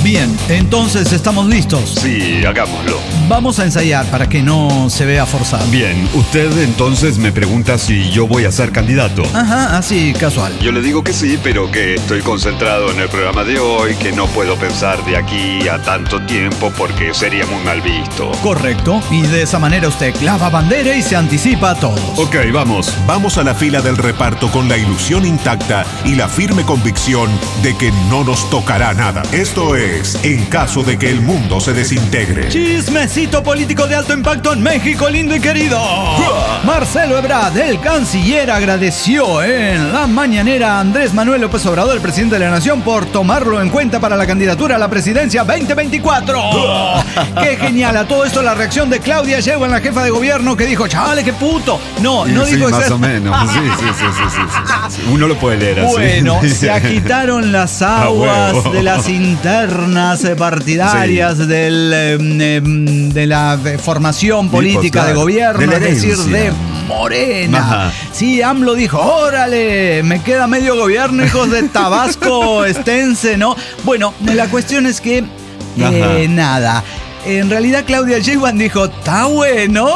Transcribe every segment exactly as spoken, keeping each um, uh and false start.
Bien, entonces estamos listos. Sí, hagámoslo. Vamos a ensayar para que no se vea forzado. Bien, usted entonces me pregunta si yo voy a ser candidato. Ajá, así, casual. Yo le digo que sí, pero que estoy concentrado en el programa de hoy, que no puedo pensar de aquí a tanto tiempo porque sería muy mal visto. Correcto, y de esa manera usted clava bandera y se anticipa a todos. Ok, vamos. Vamos a la fila del reparto con la ilusión intacta y la firme convicción de que no nos tocará nada. Esto es En caso de que el mundo se desintegre. Chismecito político de alto impacto en México, lindo y querido. Marcelo Ebrard, el canciller, agradeció en la mañanera a Andrés Manuel López Obrador, el presidente de la nación, por tomarlo en cuenta para la candidatura a la presidencia veinte veinticuatro. ¡Qué genial! A todo esto la reacción de Claudia Sheinbaum, la jefa de gobierno, que dijo, chale, qué puto. No, no sí, dijo más eso. o menos. Sí, sí, sí, sí, sí, sí, sí. Uno lo puede leer así. Bueno, se agitaron las aguas de las internas partidarias sí. del, eh, de la formación política sí, de gobierno, de es decir, de Morena. Ajá. Sí, AMLO dijo, órale, me queda medio gobierno, hijos de Tabasco, esténse, ¿no? Bueno, la cuestión es que, eh, nada, en realidad Claudia Sheinbaum dijo, está bueno.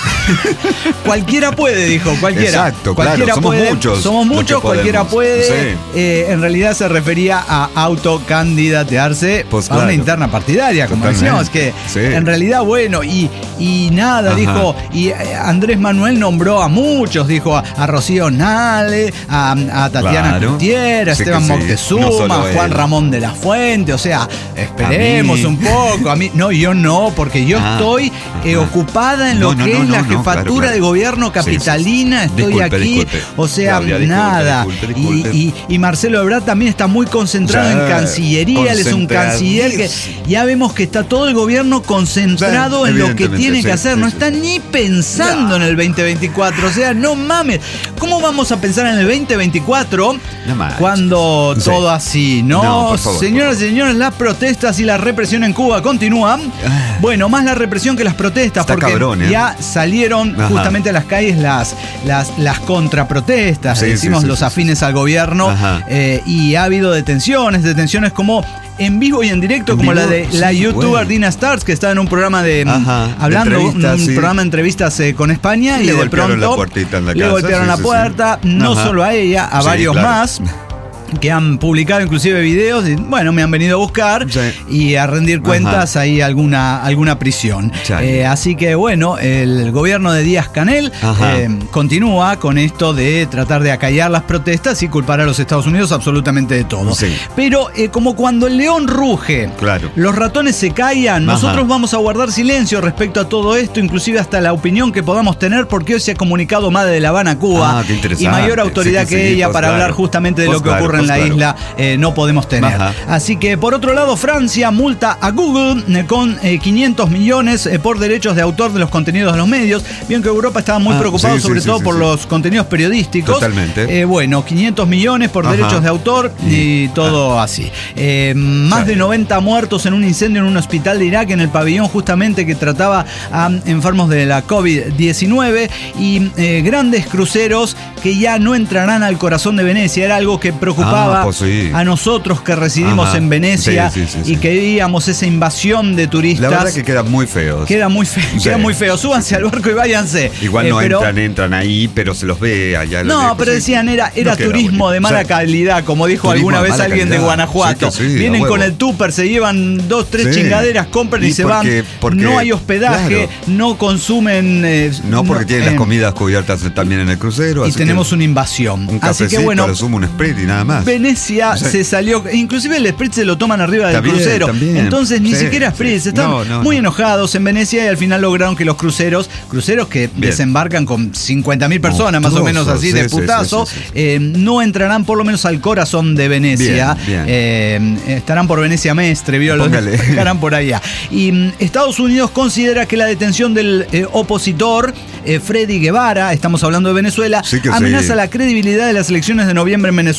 Cualquiera puede, dijo, cualquiera. Exacto, cualquiera claro, somos puede, muchos. Somos muchos, cualquiera puede. Sí. Eh, en realidad se refería a autocandidatearse pues, a claro. una interna partidaria, como Totalmente. decíamos, que sí. en realidad, bueno, y, y nada, Ajá. dijo, y Andrés Manuel nombró a muchos, dijo a, a Rocío Nale, a, a Tatiana claro. Gutiérrez, a sí Esteban sí. Moctezuma, no a Juan él. Ramón de la Fuente, o sea, esperemos un poco. A mí, no, yo no, porque yo ah. estoy eh, ocupada en no, lo no, que no, es no, la no, jefatura claro, claro. de gobierno capitalina, sí, sí. estoy disculpe, aquí, disculpe. o sea, Claudia, nada. Disculpe, disculpe, disculpe. Y, y, y Marcelo Ebrard también está muy concentrado ya, en Cancillería, él es un canciller que ya vemos que está todo el gobierno concentrado ya, en lo que tiene sí, que hacer, sí, no sí, está sí. ni pensando ya. en el veinte veinticuatro, o sea, no mames, ¿cómo vamos a pensar en el veinte veinticuatro no cuando sí. todo así, no? no por favor, Señoras y señores, las protestas y la represión en Cuba continúan. Bueno, más la represión que las protestas, está porque cabrón, ¿eh? ya salieron Ajá. justamente a las calles las, las, las contraprotestas, sí, decimos sí, sí, los afines sí, sí. al gobierno, eh, y ha habido detenciones, detenciones como en vivo y en directo, en como vivo, la de sí, la youtuber bueno. Dina Stars, que está en un programa de Ajá, hablando, de un sí. programa de entrevistas eh, con España, y, y le de pronto la puertita en la le casa, golpearon sí, la puerta, sí, sí. no Ajá. solo a ella, a sí, varios claro. más. Que han publicado inclusive videos y bueno, me han venido a buscar sí. y a rendir cuentas Ajá. ahí alguna, alguna prisión. Eh, así que bueno, el gobierno de Díaz-Canel eh, continúa con esto de tratar de acallar las protestas y culpar a los Estados Unidos absolutamente de todo. Sí. Pero eh, como cuando el león ruge, claro. los ratones se callan, Ajá. nosotros vamos a guardar silencio respecto a todo esto, inclusive hasta la opinión que podamos tener, porque hoy se ha comunicado Madre de La Habana, Cuba, ah, y mayor autoridad sí, que, que sí, ella pues para claro. hablar justamente de pues lo que claro. ocurre en la claro. isla eh, no podemos tener. Ajá. Así que por otro lado, Francia multa a Google eh, con eh, quinientos millones eh, por derechos de autor de los contenidos de los medios. Bien que Europa estaba muy ah, preocupado sí, sobre sí, todo sí, por sí. los contenidos periodísticos. Totalmente. Eh, bueno, quinientos millones por Ajá. derechos de autor y todo ah. así. Eh, más sí. de noventa muertos en un incendio en un hospital de Irak, en el pabellón justamente que trataba a enfermos de la COVID diecinueve, y eh, grandes cruceros que ya no entrarán al corazón de Venecia. Era algo que preocupaba ah, pues sí. a nosotros que residimos Ajá. en Venecia sí, sí, sí, y sí. que veíamos esa invasión de turistas. La verdad que queda muy feo. Queda muy feo, sí. queda muy feo. Súbanse al barco y váyanse. Igual eh, no pero, entran, entran ahí, pero se los ve allá. No, lejos, pero decían, era, era no turismo bonito. de mala o sea, calidad, como dijo alguna vez alguien calidad. de Guanajuato. Sí, sí, Vienen con el tupper, se llevan dos, tres sí. chingaderas, compran y, y se porque, van. Porque, no hay hospedaje, claro. no consumen. Eh, no, porque no, tienen eh, las comidas cubiertas también en el crucero. Y tenemos una invasión. Un así que bueno, sumo un sprit y nada más. Venecia sí. se salió, inclusive el sprit se lo toman arriba del también, crucero. También. Entonces ni sí, siquiera sprit, sí. están no, no, muy no. enojados en Venecia, y al final lograron que los cruceros, cruceros que Bien. desembarcan con cincuenta mil personas, más o menos así, sí, de putazo, sí, sí, sí, sí. Eh, no entrarán por lo menos al corazón de Venecia. Bien, bien. Eh, estarán por Venecia Mestre, ¿vio? Los estarán por allá. Y um, Estados Unidos considera que la detención del eh, opositor eh, Freddy Guevara, estamos hablando de Venezuela, sí amenaza sí. la credibilidad de las elecciones de noviembre en Venezuela.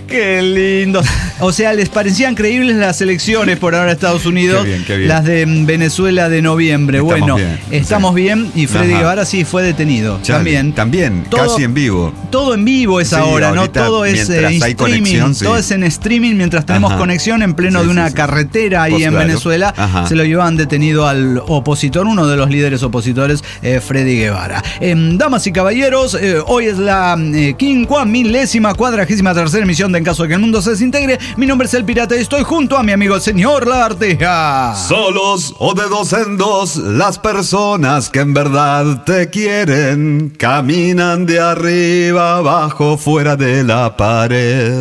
Qué lindo. O sea, les parecían creíbles las elecciones por ahora de Estados Unidos. Qué bien, qué bien. Las de Venezuela de noviembre. Estamos bueno, bien, estamos sí. bien. Y Freddy Ajá. Guevara sí fue detenido. Charlie, también. También, todo, casi en vivo. Todo en vivo es sí, ahora, ¿no? Todo es eh, streaming. Sí. Todo es en streaming mientras tenemos Ajá. conexión en pleno sí, de una sí, carretera ahí pues en claro. Venezuela. Ajá. Se lo llevan detenido al opositor, uno de los líderes opositores, eh, Freddy Guevara. Eh, damas y caballeros, eh, hoy es la eh, quincuagésima milésima cuadragésima tercera emisión de En Caso de que el Mundo se desintegre. Mi nombre es El Pirata y estoy junto a mi amigo el señor Lagartija. Solos o de dos en dos, las personas que en verdad te quieren caminan de arriba abajo, fuera de la pared.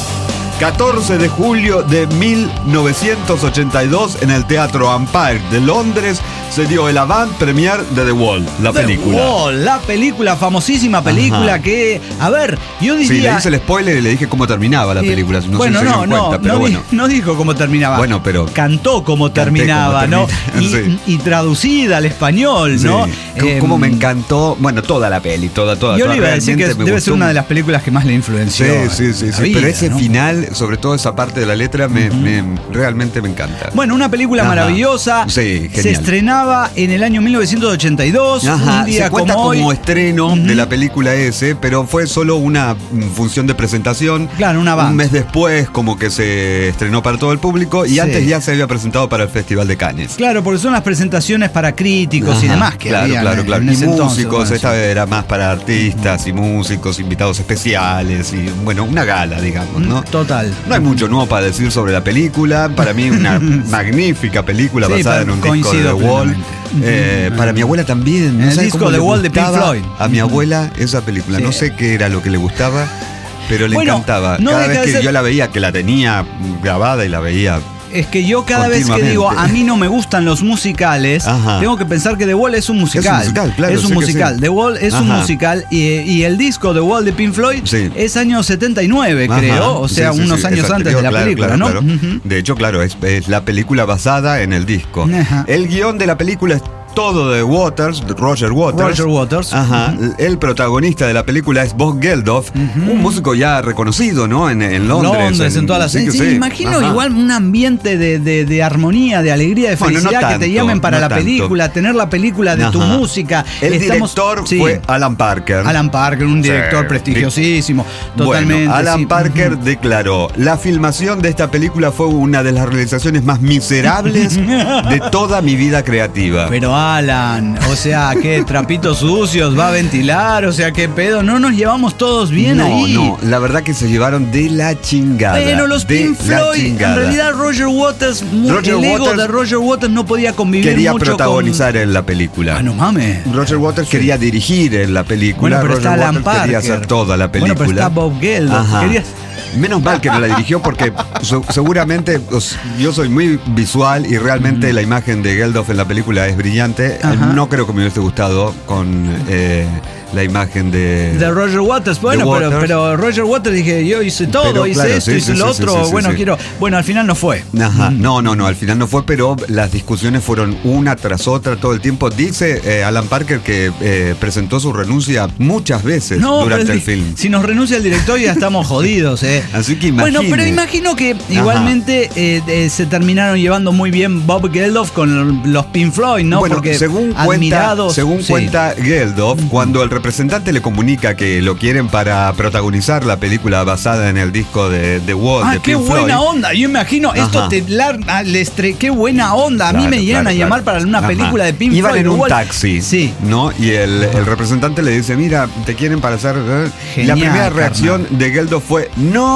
catorce de julio de mil novecientos ochenta y dos en el Teatro Empire de Londres se dio el avant premiere de The Wall, la The película. The Wall, la película, famosísima película Ajá. que, a ver, yo diría... Sí, le hice el spoiler y le dije cómo terminaba la película. No bueno, sé si no, se no, cuenta, pero no, bueno. no dijo cómo terminaba. Bueno, pero... Cantó cómo terminaba, cómo ¿no? Y, sí. y traducida al español, sí. ¿no? C- cómo eh, me encantó, bueno, toda la peli, toda, toda. Yo toda, le iba a decir que debe ser una de las películas que más le influenció. Sí, sí, sí, sí. Vida, pero ese ¿no? final, sobre todo esa parte de la letra, me, uh-huh. me, realmente me encanta. Bueno, una película Ajá. maravillosa. Sí, genial. Se estrenaba en el año mil novecientos ochenta y dos. Ajá. Un día se cuenta como, como hoy. estreno uh-huh. de la película ese, pero fue solo una función de presentación. Claro, una banda. Un mes después, como que se estrenó para todo el público y sí. antes ya se había presentado para el Festival de Cannes. Claro, porque son las presentaciones para críticos Ajá. y demás que Claro, habían, claro, claro. En y ese músicos, entonces, esta vez era más para artistas y músicos, invitados especiales y, bueno, una gala, digamos, ¿no? Total. No hay mucho nuevo para decir sobre la película. Para mí, una magnífica película sí, basada en un disco de The Wall. Eh, para mi abuela también. No el disco de The Wall de Pink Floyd. A mi abuela esa película. Sí. No sé qué era lo que le gustaba, pero le bueno, no encantaba. Cada vez que ser... yo la veía, que la tenía grabada y la veía... Es que yo cada vez que digo a mí no me gustan los musicales, Ajá. tengo que pensar que The Wall es un musical. Es un musical, claro. Es un musical. Sí. The Wall es Ajá. un musical y, y el disco The Wall de Pink Floyd sí. es año setenta y nueve, Ajá. creo. O sea, sí, sí, unos sí, años antes de la claro, película, claro, ¿no? Claro. Uh-huh. De hecho, claro, es, es la película basada en el disco. Ajá. El guión de la película es todo de Waters, Roger Waters. Roger Waters. Ajá. Uh-huh. El protagonista de la película es Bob Geldof, uh-huh. un músico ya reconocido, ¿no? En, en Londres. Londres, en, en todas las... Sí, sí, sí. Imagino Ajá. igual un ambiente de, de, de armonía, de alegría, de felicidad, bueno, no tanto, que te llamen para no la tanto. película, tener la película de Ajá. tu música. El Estamos, director sí. fue Alan Parker. Alan Parker, un director sí. prestigiosísimo. Totalmente. Bueno, Alan sí. Parker uh-huh. declaró: la filmación de esta película fue una de las realizaciones más miserables de toda mi vida creativa. Pero Alan... O sea, ¿qué trapitos sucios va a ventilar? O sea, ¿qué pedo? ¿No nos llevamos todos bien no, ahí? No, no, la verdad que se llevaron de la chingada. Pero los Pink Floyd, en realidad Roger Waters, Roger el ego Waters de Roger Waters no podía convivir quería mucho protagonizar con... en la película. Ah, no mames. Roger Waters sí. quería dirigir en la película. Bueno, pero Roger está Alan Waters Parker. quería hacer toda la película. Bueno, pero está Bob Geldof. Quería... Menos mal que no la dirigió porque so, seguramente pues, yo soy muy visual y realmente mm. la imagen de Geldof en la película es brillante. Ajá. No creo que me hubiese gustado con eh, la imagen de... De Roger Waters. Bueno, Waters. Pero, pero Roger Waters dije, yo hice todo, pero, hice claro, esto, sí, hice sí, lo sí, otro. Sí, sí, bueno, sí. quiero... Bueno, al final no fue. Ajá. Mm. No, no, no, al final no fue, pero las discusiones fueron una tras otra todo el tiempo. Dice eh, Alan Parker que eh, presentó su renuncia muchas veces no, durante el film. Si nos renuncia el director ya estamos jodidos, eh. Así que imagínate. Bueno, pero imagino que igualmente eh, eh, se terminaron llevando muy bien Bob Geldof con los Pink Floyd, ¿no? Bueno, porque según cuenta, según sí. cuenta Geldof, cuando el representante le comunica que lo quieren para protagonizar la película basada en el disco de The Wall ah, de Pink qué Floyd. buena onda. Yo imagino, Ajá. esto te la, les tre, qué buena onda. A claro, mí me llegan claro, a llamar claro. para una Ajá. película de Pink Iban Floyd. Iban en un taxi, sí. ¿no? Y el, el representante le dice, mira, te quieren para hacer... Genial, la primera reacción carnal. de Geldof fue,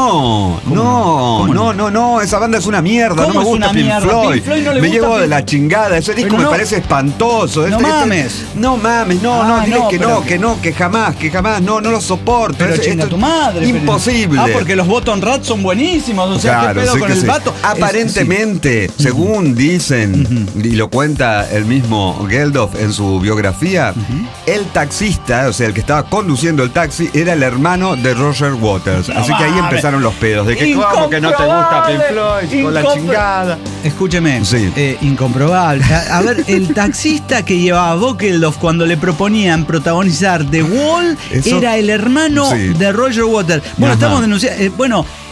no, ¿Cómo? no, no, no, no, no, esa banda es una mierda, no me gusta Pink Floyd. Pink Floyd no le me llevo de la chingada, ese disco no, me parece espantoso. No este, mames. Este, no mames, no, ah, no, diles no, que no, que no, que jamás, que jamás, no, no lo soporto. Pero es, chinga tu madre. Imposible. Pero... Ah, porque los Bottom Rats son buenísimos, o sea, claro, ¿qué pedo sí con el sí. vato? Aparentemente, es, sí. según dicen, uh-huh. y lo cuenta el mismo Geldof en su biografía, uh-huh. el taxista, o sea, el que estaba conduciendo el taxi, era el hermano de Roger Waters. Así no, que ahí empezaron los pedos, de que ¿cómo que no te gusta Pink Floyd? Con la chingada. Escúcheme, sí. eh, incomprobable. A, a ver, el taxista que llevaba Bob Geldof cuando le proponían protagonizar The Wall Eso, era el hermano sí. de Roger Waters. Bueno, Ajá. estamos denunciando. Eh, bueno,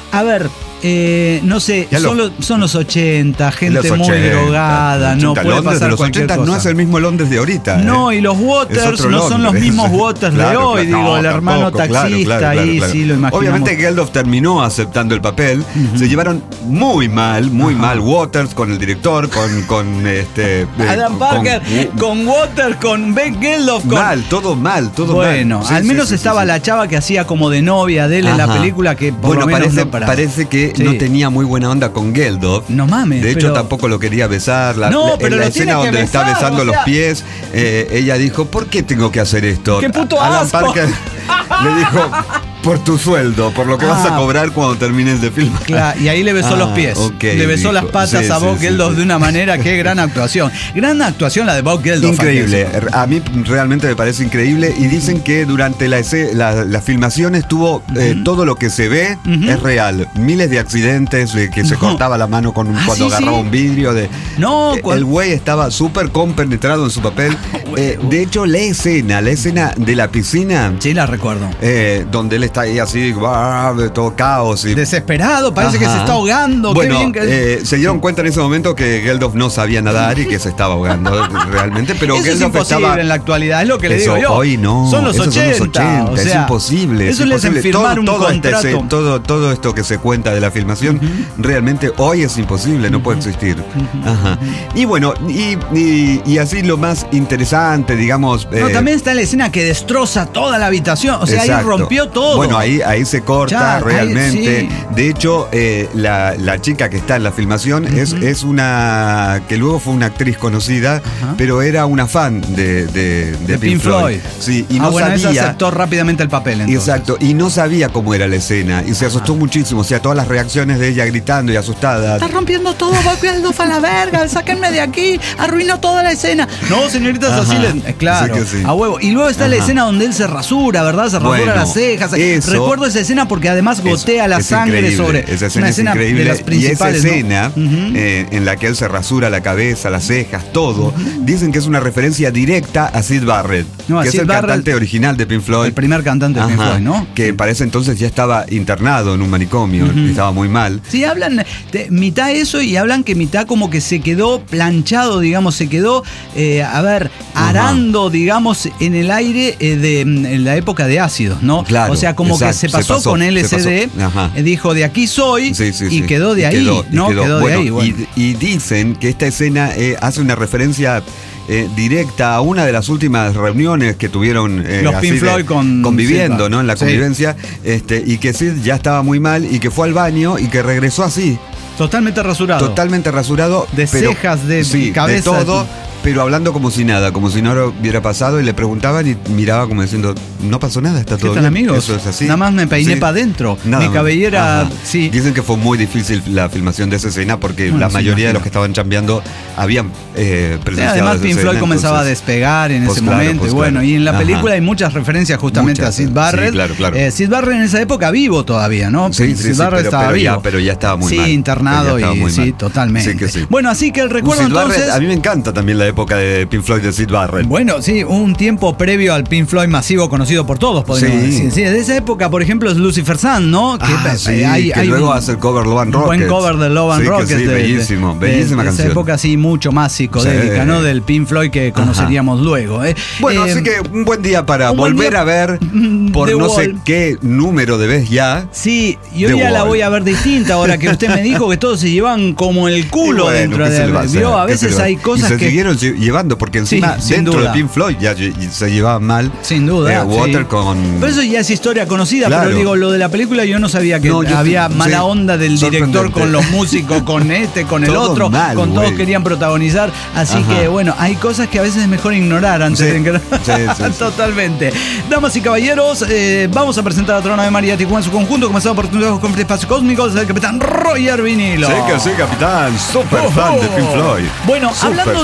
a ver, eh, no sé, Ya lo- son, los, son los ochenta, gente Los muy ochenta, drogada, no ochenta. puede Londres pasar de los cualquier ochenta cosa. no es el mismo Londres de ahorita. No, ¿eh? y los Waters Es otro no son los Londres. mismos Waters Claro, de hoy, claro. digo, No, el hermano tampoco, taxista claro, claro, claro, ahí, claro. sí, lo imaginamos. Obviamente Geldof terminó aceptando el papel, uh-huh. Se llevaron muy mal, muy Ajá. mal Waters con el director, con, con este... Adam eh, Parker, con, con Waters, con Ben Geldof, con... Mal, todo mal, todo bueno, mal. Sí, al sí, menos sí, estaba sí, sí. la chava que hacía como de novia de él Ajá. en la película, que por bueno, lo menos parece, no para... parece que sí. no tenía muy buena onda con Geldof. No mames. De hecho, pero... tampoco lo quería besar. La, no, la, pero en la lo escena tiene que donde besar, está besando o sea... los pies, eh, ella dijo, ¿por qué tengo que hacer esto? ¡Qué puto Alan asco! Parker le dijo, por tu sueldo, por lo que ah. vas a cobrar cuando termines de filmar. Claro, y ahí le besó ah, los pies. Okay, le besó dijo. las patas sí, a Bob sí, Geldof sí, sí. de una manera, qué gran actuación. Gran actuación la de Bob Geldof. Increíble. A mí realmente me parece increíble. Y dicen que durante la, la, la filmación estuvo uh-huh. eh, todo lo que se ve uh-huh. es real. Miles de accidentes, de que no. se cortaba la mano con un, ah, cuando ¿sí, agarraba sí? un vidrio. De, no, eh, el güey estaba súper compenetrado en su papel. Eh, de hecho, la escena, la escena de la piscina. Sí, la recuerdo. Eh, donde él está ahí así, todo caos. Y... desesperado, parece Ajá. que se está ahogando. Bueno, Qué bien que... eh, se dieron cuenta en ese momento que Geldof no sabía nadar y que se estaba ahogando realmente, pero eso Geldof es imposible estaba... en la actualidad, es lo que le eso, digo yo. Hoy no, son los ochenta, son los ochenta, o sea, es imposible. Eso es le imposible. hacen firmar todo, un todo contrato. Este, todo, todo esto que se cuenta de la filmación, uh-huh. realmente hoy es imposible, no uh-huh. puede existir. Uh-huh. Ajá. Y bueno, y, y, y así lo más interesante, digamos... No, eh, también está la escena que destroza toda la habitación, o sea, exacto. ahí rompió todo. Bueno, ahí, ahí se corta ya, realmente. Ahí, sí. De hecho, eh, la, la chica que está en la filmación uh-huh. es, es una... que luego fue una actriz conocida, uh-huh. pero era una fan de, de, de, de Pink, Pink Floyd. Floyd. Sí, y ah, no bueno, sabía... esa aceptó rápidamente el papel, entonces. Exacto, y no sabía cómo era la escena, y se asustó uh-huh. muchísimo, o sea, todas las reacciones de ella gritando y asustada. Está rompiendo todo, va a Geldof a la verga, sáquenme de aquí, arruinó toda la escena. No, señoritas, Ajá. así les... Claro, sí sí. a huevo. Y luego está Ajá. la escena donde él se rasura, ¿verdad? Se rasura bueno, las cejas. Eso, Recuerdo esa escena porque además gotea es, la es sangre sobre... Esa escena una es escena increíble. de las principales, y esa escena, ¿no? uh-huh. eh, en la que él se rasura la cabeza, las cejas, todo, uh-huh. dicen que es una referencia directa a Syd Barrett, no, que Syd es el Barrett, cantante original de Pink Floyd. El primer cantante de Ajá, Pink Floyd, ¿no? Que para ese entonces ya estaba internado en un manicomio, uh-huh. estaba muy mal. Sí, hablan de, mitad eso y hablan que mitad como que se quedó planchado, digamos, se quedó, eh, a ver, arando, uh-huh. digamos, en el aire eh, de en la época de ácidos, ¿no? Claro, o sea, como exacto, que se pasó, se pasó con L S D, eh, dijo, de aquí soy, sí, sí, y sí. quedó de y ahí, quedó, ¿no? Quedó, quedó bueno, de ahí. Bueno. Y, y dicen que esta escena eh, hace una referencia... Eh, directa a una de las últimas reuniones que tuvieron eh, los así Pink Floyd con conviviendo, Sid, ¿no? En la convivencia, sí. este, y que Sid ya estaba muy mal y que fue al baño y que regresó así. Totalmente rasurado. Totalmente rasurado. De pero, cejas, de sí, cabeza. De todo. Pero hablando como si nada, como si no hubiera pasado, y le preguntaban y miraba como diciendo, no pasó nada, está todo ¿Qué bien. amigos? Eso es así. Nada más me peiné sí. para adentro. Nada Mi cabellera, Ajá. sí. Dicen que fue muy difícil la filmación de esa escena porque bueno, la mayoría de los que estaban chambeando habían eh, presenciado sí, además esa Pink escena, Floyd comenzaba entonces, a despegar en pues ese claro, momento. Pues y bueno, claro. y en la Ajá. película hay muchas referencias justamente muchas, a Syd Barrett. Sí, claro, claro. Eh, Syd Barrett en esa época vivo todavía, ¿no? Sí, Syd sí, Barrett sí, pero, estaba pero vivo. Ya, pero ya estaba muy sí, mal. Sí, internado y muy sí, mal. totalmente. Sí que sí. Bueno, así que el recuerdo Syd entonces... Barrett, a mí me encanta también la época de Pink Floyd de Syd Barrett. Bueno, sí, un tiempo previo al Pink Floyd masivo conocido por todos, podríamos sí. decir. Sí, de esa época, por ejemplo, es Lucifer Sun, ¿no? Que, ah, sí, hay, que hay luego un, hace el cover Love and Rockets. Un buen cover de Love and sí, Rockets. Sí, de, bellísimo, de, bellísima de, canción. De esa época sí, mucho más psicodélica, sí. ¿no? Del Pink Floyd que conoceríamos Ajá. luego. ¿eh? Bueno, eh, así que un buen día para volver día a ver por no Wall. sé qué número de vez ya. Sí, yo ya Wall. la voy a ver distinta ahora que usted me dijo que todos se llevan como el culo bueno, dentro de él. ¿Vio? A veces hay cosas y se que... siguieron llevando porque encima sí, dentro duda. de Pink Floyd ya se llevaban mal. Sin duda. Eh, Water sí. con... Pero eso ya es historia conocida, claro. pero digo, lo de la película yo no sabía que no, había mala sí, onda del director con los músicos, con este, con el todo otro, mal, con güey. todos querían protagonizar. Así Ajá. que bueno, hay cosas que a veces es mejor ignorar antes sí, de que... sí, sí, Totalmente. Damas y caballeros, eh, vamos a presentar a otra nave María Tijuana en su conjunto, comenzando por con este espacio cósmico, el capitán Roger Vinilo. Sí que sí, capitán, súper oh, fan de Pink Floyd. Bueno, super hablando fan. de música,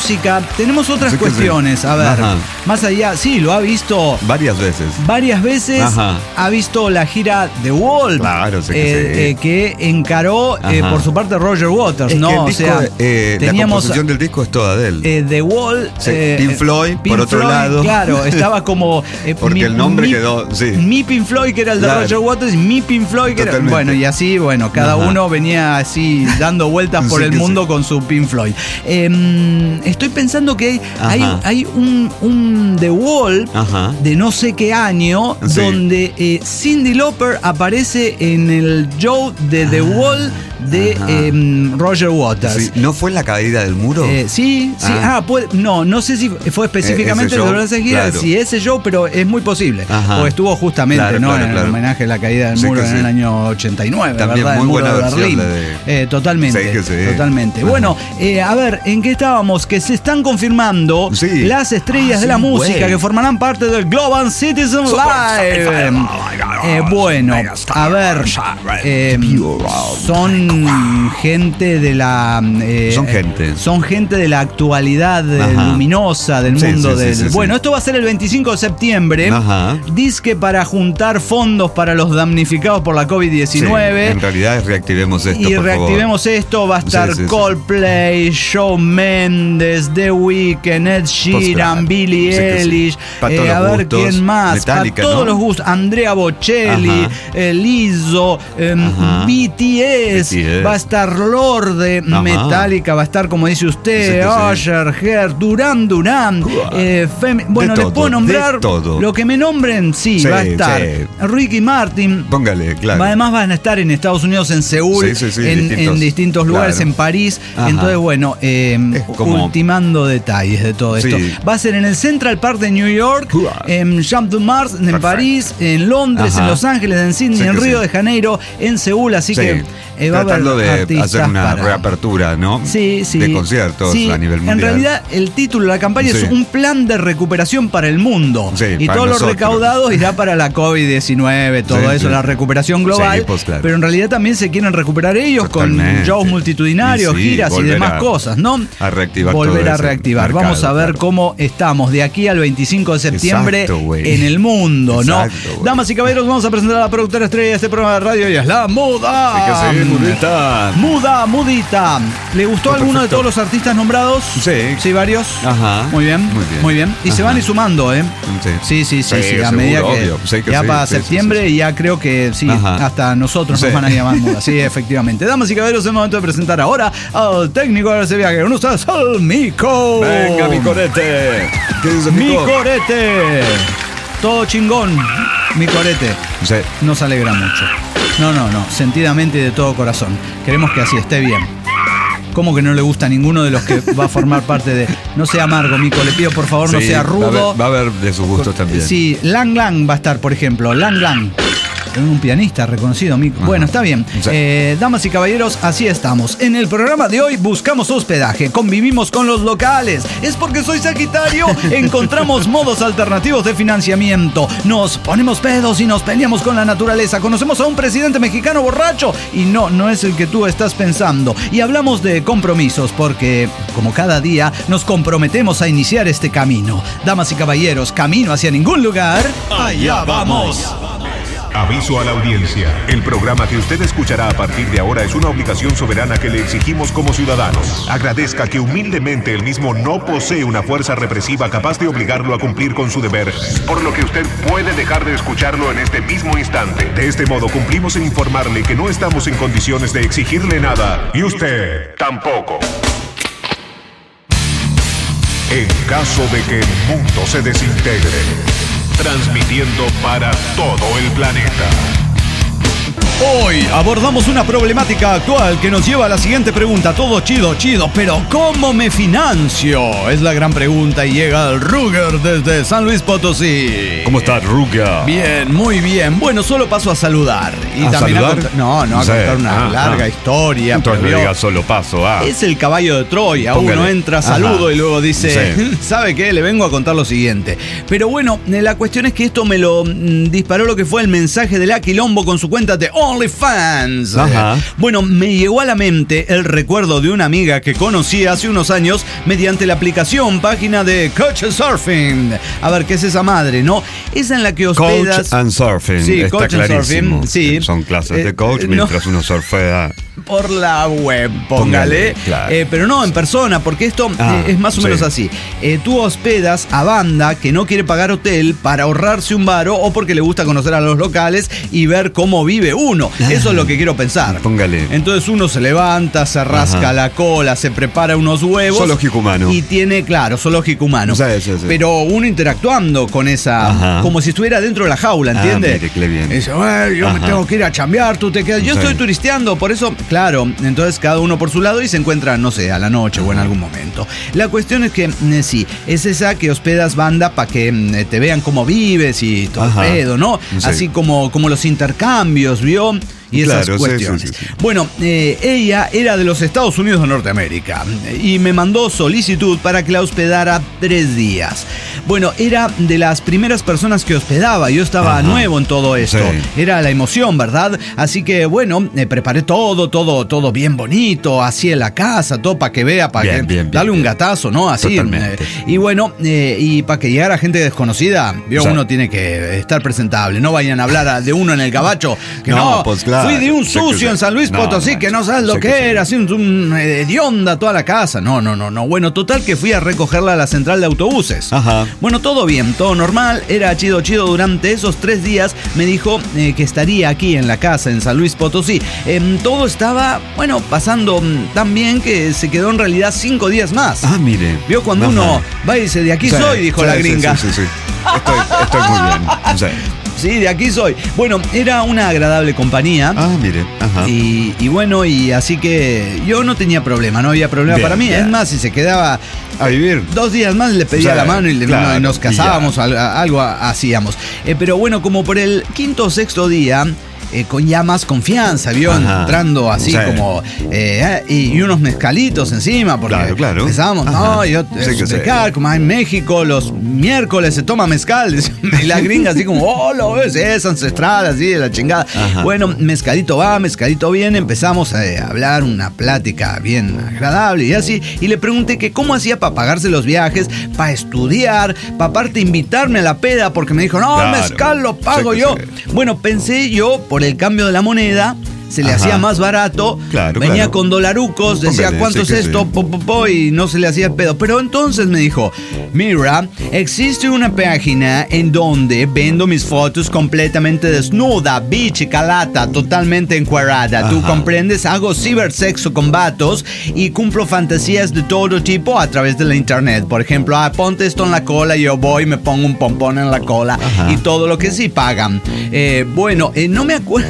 música, tenemos otras Sí que cuestiones. sí. A ver, Ajá. más allá, sí, lo ha visto Varias veces. varias veces. Ajá. Ha visto la gira The Wall, Claro, sé que eh, sí. eh, que encaró eh, Ajá. por su parte Roger Waters, Es ¿no? que el O disco, sea, eh, la teníamos composición del disco es toda de él. eh, The Wall, Sí, eh, Pink Floyd, Pink por otro Floyd, lado. claro, estaba como eh, Porque el nombre quedó, sí. mi Pink Floyd, que era el de Claro. Roger Waters, mi Pink Floyd, que era, Totalmente. bueno, y así, bueno, cada Ajá. uno venía así dando vueltas por Sí el que mundo sí. con su Pink Floyd. Eh, estoy pensando que hay, Ajá. hay un, un The Wall Ajá. de no sé qué año, Sí. donde eh, Cyndi Lauper aparece en el show de The Wall de Ajá. eh, Roger Waters. Sí, ¿no fue en la caída del muro? Eh, sí, sí. Ah. Ah, puede- no, no sé si fue específicamente Eh, ese de show, esa gira, claro. si ese show, pero es muy posible. Ajá. Porque estuvo justamente, Claro, ¿no? claro, en claro. el homenaje a la caída del Sí muro que en sí. el año ochenta y nueve, También ¿verdad? muy el muro buena de versión Berlín. la de- Eh, totalmente. Sí que sí. Totalmente. Ajá. Bueno, eh, a ver, ¿en qué estábamos? Que se están confirmando Sí. las estrellas Ah, de la sí, música güey. que formarán parte del Global Citizen Live. Eh, bueno, a ver, eh, son gente de la eh, Son gente. son gente de la actualidad eh, Ajá. luminosa del Sí, mundo sí, sí, del sí, sí. bueno, esto va a ser el veinticinco de septiembre. Ajá. Disque para juntar fondos para los damnificados por la COVID Sí, diecinueve. en realidad es reactivemos esto, Y por reactivemos esto, va a estar Sí, sí, sí. Coldplay, Shawn Mendes, The Weeknd, Ed Pues Sheeran, claro. Billie Sí que sí. Eilish, Pa' eh, todos a los ver gustos. quién más, Metallica, para todos ¿no? los gustos, Andrea Bocelli, Ajá. eh, Lizzo, eh, Ajá. B T S, B T S. va a estar Lorde, Ajá. Metallica, va a estar como dice usted, Sí que sí. Usher, Her, Duran Duran, eh, Femi- bueno, les todo, puedo nombrar de todo. lo que me nombren, sí, Sí, va a estar sí. Ricky Martin. Póngale, claro. Además van a estar en Estados Unidos, en Seúl, Sí, sí, sí, en, distintos- en distintos lugares, claro. en París. Ajá. Entonces, bueno, eh, Es como- ultimando detalles de todo esto. Sí. Va a ser en el Central Park de New York, Uah. en Champ de Mars, en Perfecto. París, en Londres, Ajá. en Los Ángeles, en Sydney, Sí en que Río sí. de Janeiro, en Seúl. Así Sí. que eh, va a haber Tratando de artistas hacer una para- reapertura, ¿no? Sí, sí. De conciertos Sí, a nivel mundial. En realidad, el título de la campaña Sí. es un plan de recuperación para el mundo. Sí, y para todo nosotros. lo recaudado irá para la COVID diecinueve, todo Sí, eso, sí. la recuperación global. Sí, pues, claro. Pero en realidad también se quieren recuperar ellos Totalmente. con shows multitudinarios, Y sí, giras y volver demás a- cosas, ¿no? a reactivar Volver todo a ese reactivar. mercado, Vamos a ver claro. cómo estamos de aquí al veinticinco de septiembre Exacto, güey. en el mundo, ¿no? Exacto, güey. Damas y caballeros, vamos a presentar a la productora estrella de este programa de radio y es la Muda. Sí que sí, Mudita. Muda, Mudita. ¿Le gustó Perfecto. alguno de todos los artistas nombrados? Sí. Sí, varios. Ajá. Muy bien. Muy bien. Muy bien. Y se Ajá. van y sumando, ¿eh? Sí. Sí, sí, sí, Sí, sí. A seguro, medida que, obvio. Sí que ya sí, para sí, sí, septiembre sí, sí. ya creo que sí, Ajá. hasta nosotros Sí. nos van a llamar Muda. Sí, efectivamente. Damas y caballeros, es el momento de presentar ahora al técnico de ese viaje. Con ustedes, al Mico. Venga, mi corete. ¿Qué dice Mi Mico? corete. Todo chingón. Mi corete. Sí. Nos alegra mucho. No, no, no. Sentidamente y de todo corazón. Queremos que así esté bien. ¿Cómo que no le gusta a ninguno de los que va a formar parte de... No sea amargo, Mico. Le pido por favor no Sí, sea va a rudo. haber- Va a haber de sus gustos también. Sí, Lang Lang va a estar, por ejemplo. Lang Lang. Un pianista reconocido, Mico. Ajá. Bueno, está bien. Sí. Eh, damas y caballeros, así estamos. En el programa de hoy buscamos hospedaje, convivimos con los locales. Es porque soy Sagitario. Encontramos modos alternativos de financiamiento. Nos ponemos pedos y nos peleamos con la naturaleza. Conocemos a un presidente mexicano borracho. Y no, no es el que tú estás pensando. Y hablamos de compromisos porque, como cada día, nos comprometemos a iniciar este camino. Damas y caballeros, camino hacia ningún lugar. Allá vamos. Aviso a la audiencia. El programa que usted escuchará a partir de ahora es una obligación soberana que le exigimos como ciudadanos. Agradezca que humildemente el mismo no posee una fuerza represiva capaz de obligarlo a cumplir con su deber, por lo que usted puede dejar de escucharlo en este mismo instante. De este modo cumplimos en informarle que no estamos en condiciones de exigirle nada y usted tampoco. En caso de que el mundo se desintegre, transmitiendo para todo el planeta. Hoy abordamos una problemática actual que nos lleva a la siguiente pregunta. Todo chido, chido, pero ¿cómo me financio? Es la gran pregunta y llega el Ruger desde San Luis Potosí. ¿Cómo estás, Ruga? Bien, muy bien. Bueno, solo paso a saludar. Y ¿A también saludar? a contar. No, no, a Sí. contar una Ah, larga ah. historia. Entonces no previo. digas solo paso, ah. Es el caballo de Troya. Póngale. Uno entra, Ajá. saludo y luego dice, Sí. ¿sabe qué? Le vengo a contar lo siguiente. Pero bueno, la cuestión es que esto me lo mm, disparó lo que fue el mensaje del Aquilombo con su cuenta de OnlyFans. Ajá. Bueno, me llegó a la mente el recuerdo de una amiga que conocí hace unos años mediante la aplicación, página de Couchsurfing. A ver, ¿qué es esa madre, no? Es en la que hospedas... Coach and Surfing. Sí, está Coach and Surfing. Sí. Son clases eh, de coach mientras no. uno surfea... Por la web, póngale. póngale claro. eh, pero no en persona, porque esto ah, eh, es más o sí. menos así. Eh, tú hospedas a banda que no quiere pagar hotel para ahorrarse un varo o porque le gusta conocer a los locales y ver cómo vive uno. Ah, Eso es lo que quiero pensar. Póngale. Entonces uno se levanta, se rasca Ajá. la cola, se prepara unos huevos. Zoológico humano. Y tiene, claro, zoológico humano. Sí, sí, sí. Pero uno interactuando con esa, Ajá. como si estuviera dentro de la jaula, ¿entiendes? Ah, mire, qué bien. Dice, bueno, yo Ajá. me tengo que ir a chambear, tú te quedas. Yo sí. estoy turisteando, por eso... Claro, entonces cada uno por su lado y se encuentran, no sé, a la noche o en algún momento. La cuestión es que, eh, sí, es esa que hospedas banda para que eh, te vean cómo vives y todo el pedo, ¿no? Sí. Así como, como los intercambios, ¿vio? Y esas claro, cuestiones. Sí, sí, sí. Bueno, eh, ella era de los Estados Unidos de Norteamérica y me mandó solicitud para que la hospedara tres días. Bueno, era de las primeras personas que hospedaba. Yo estaba Ajá. nuevo en todo esto. Sí. Era la emoción, ¿verdad? Así que, bueno, eh, preparé todo, todo, todo bien bonito, así en la casa, todo para que vea, para que bien, darle bien, un gatazo, ¿no? Así. Eh, y bueno, eh, y para que llegara gente desconocida, ¿vio? Sí. Uno tiene que estar presentable. No vayan a hablar de uno en el gabacho. Que no, no pues claro. Fui de un sucio en San Luis Potosí no, que no sabes lo que, que era, así un, un hedionda toda la casa. No, no, no, no. Bueno, total que fui a recogerla a la central de autobuses. Ajá. Bueno, todo bien, todo normal, era chido, chido. Durante esos tres días me dijo eh, que estaría aquí en la casa en San Luis Potosí. Eh, todo estaba, bueno, pasando tan bien que se quedó en realidad cinco días más. Ah, mire. Vio cuando Ajá. uno va y dice, de aquí sí, soy, dijo sí, la gringa. Sí, sí, sí. Estoy, estoy muy bien. Sí. Sí, de aquí soy. Bueno, era una agradable compañía. Ah, mire. Ajá. Y, y bueno, y así que yo no tenía problema, no había problema bien, para mí. Bien. Es más, si se quedaba a vivir dos días más, le pedía o sea, la mano y, le, claro, y nos casábamos, y algo hacíamos. Eh, pero bueno, como por el quinto o sexto día... Eh, con ya más confianza, vio, Ajá. entrando así sí. como eh, y, y unos mezcalitos encima, porque claro, claro. pensábamos, Ajá. no, yo te sí, explicar, sí. como en México los miércoles se toma mezcal, y la gringa así como, oh, lo ves, es ancestral, así de la chingada. Ajá. Bueno, mezcalito va, mezcalito viene, empezamos a hablar una plática bien agradable y así, y le pregunté que cómo hacía para pagarse los viajes, para estudiar, para aparte invitarme a la peda, porque me dijo, no, claro. mezcal lo pago sí, yo. Sí. Bueno, pensé yo, por el cambio de la moneda, se le Ajá. hacía más barato, claro, venía claro. con dolarucos, decía Póngale, cuánto sí es esto, sí. po, po, po, y no se le hacía el pedo. Pero entonces me dijo, mira, existe una página en donde vendo mis fotos completamente desnuda, bichi, calata, totalmente encuerada. Ajá. Tú comprendes, hago cibersexo con vatos y cumplo fantasías de todo tipo a través de la internet. Por ejemplo, ah, ponte esto en la cola y yo voy, me pongo un pompón en la cola Ajá. y todo lo que sí pagan. Eh, bueno, eh, no me acuerdo...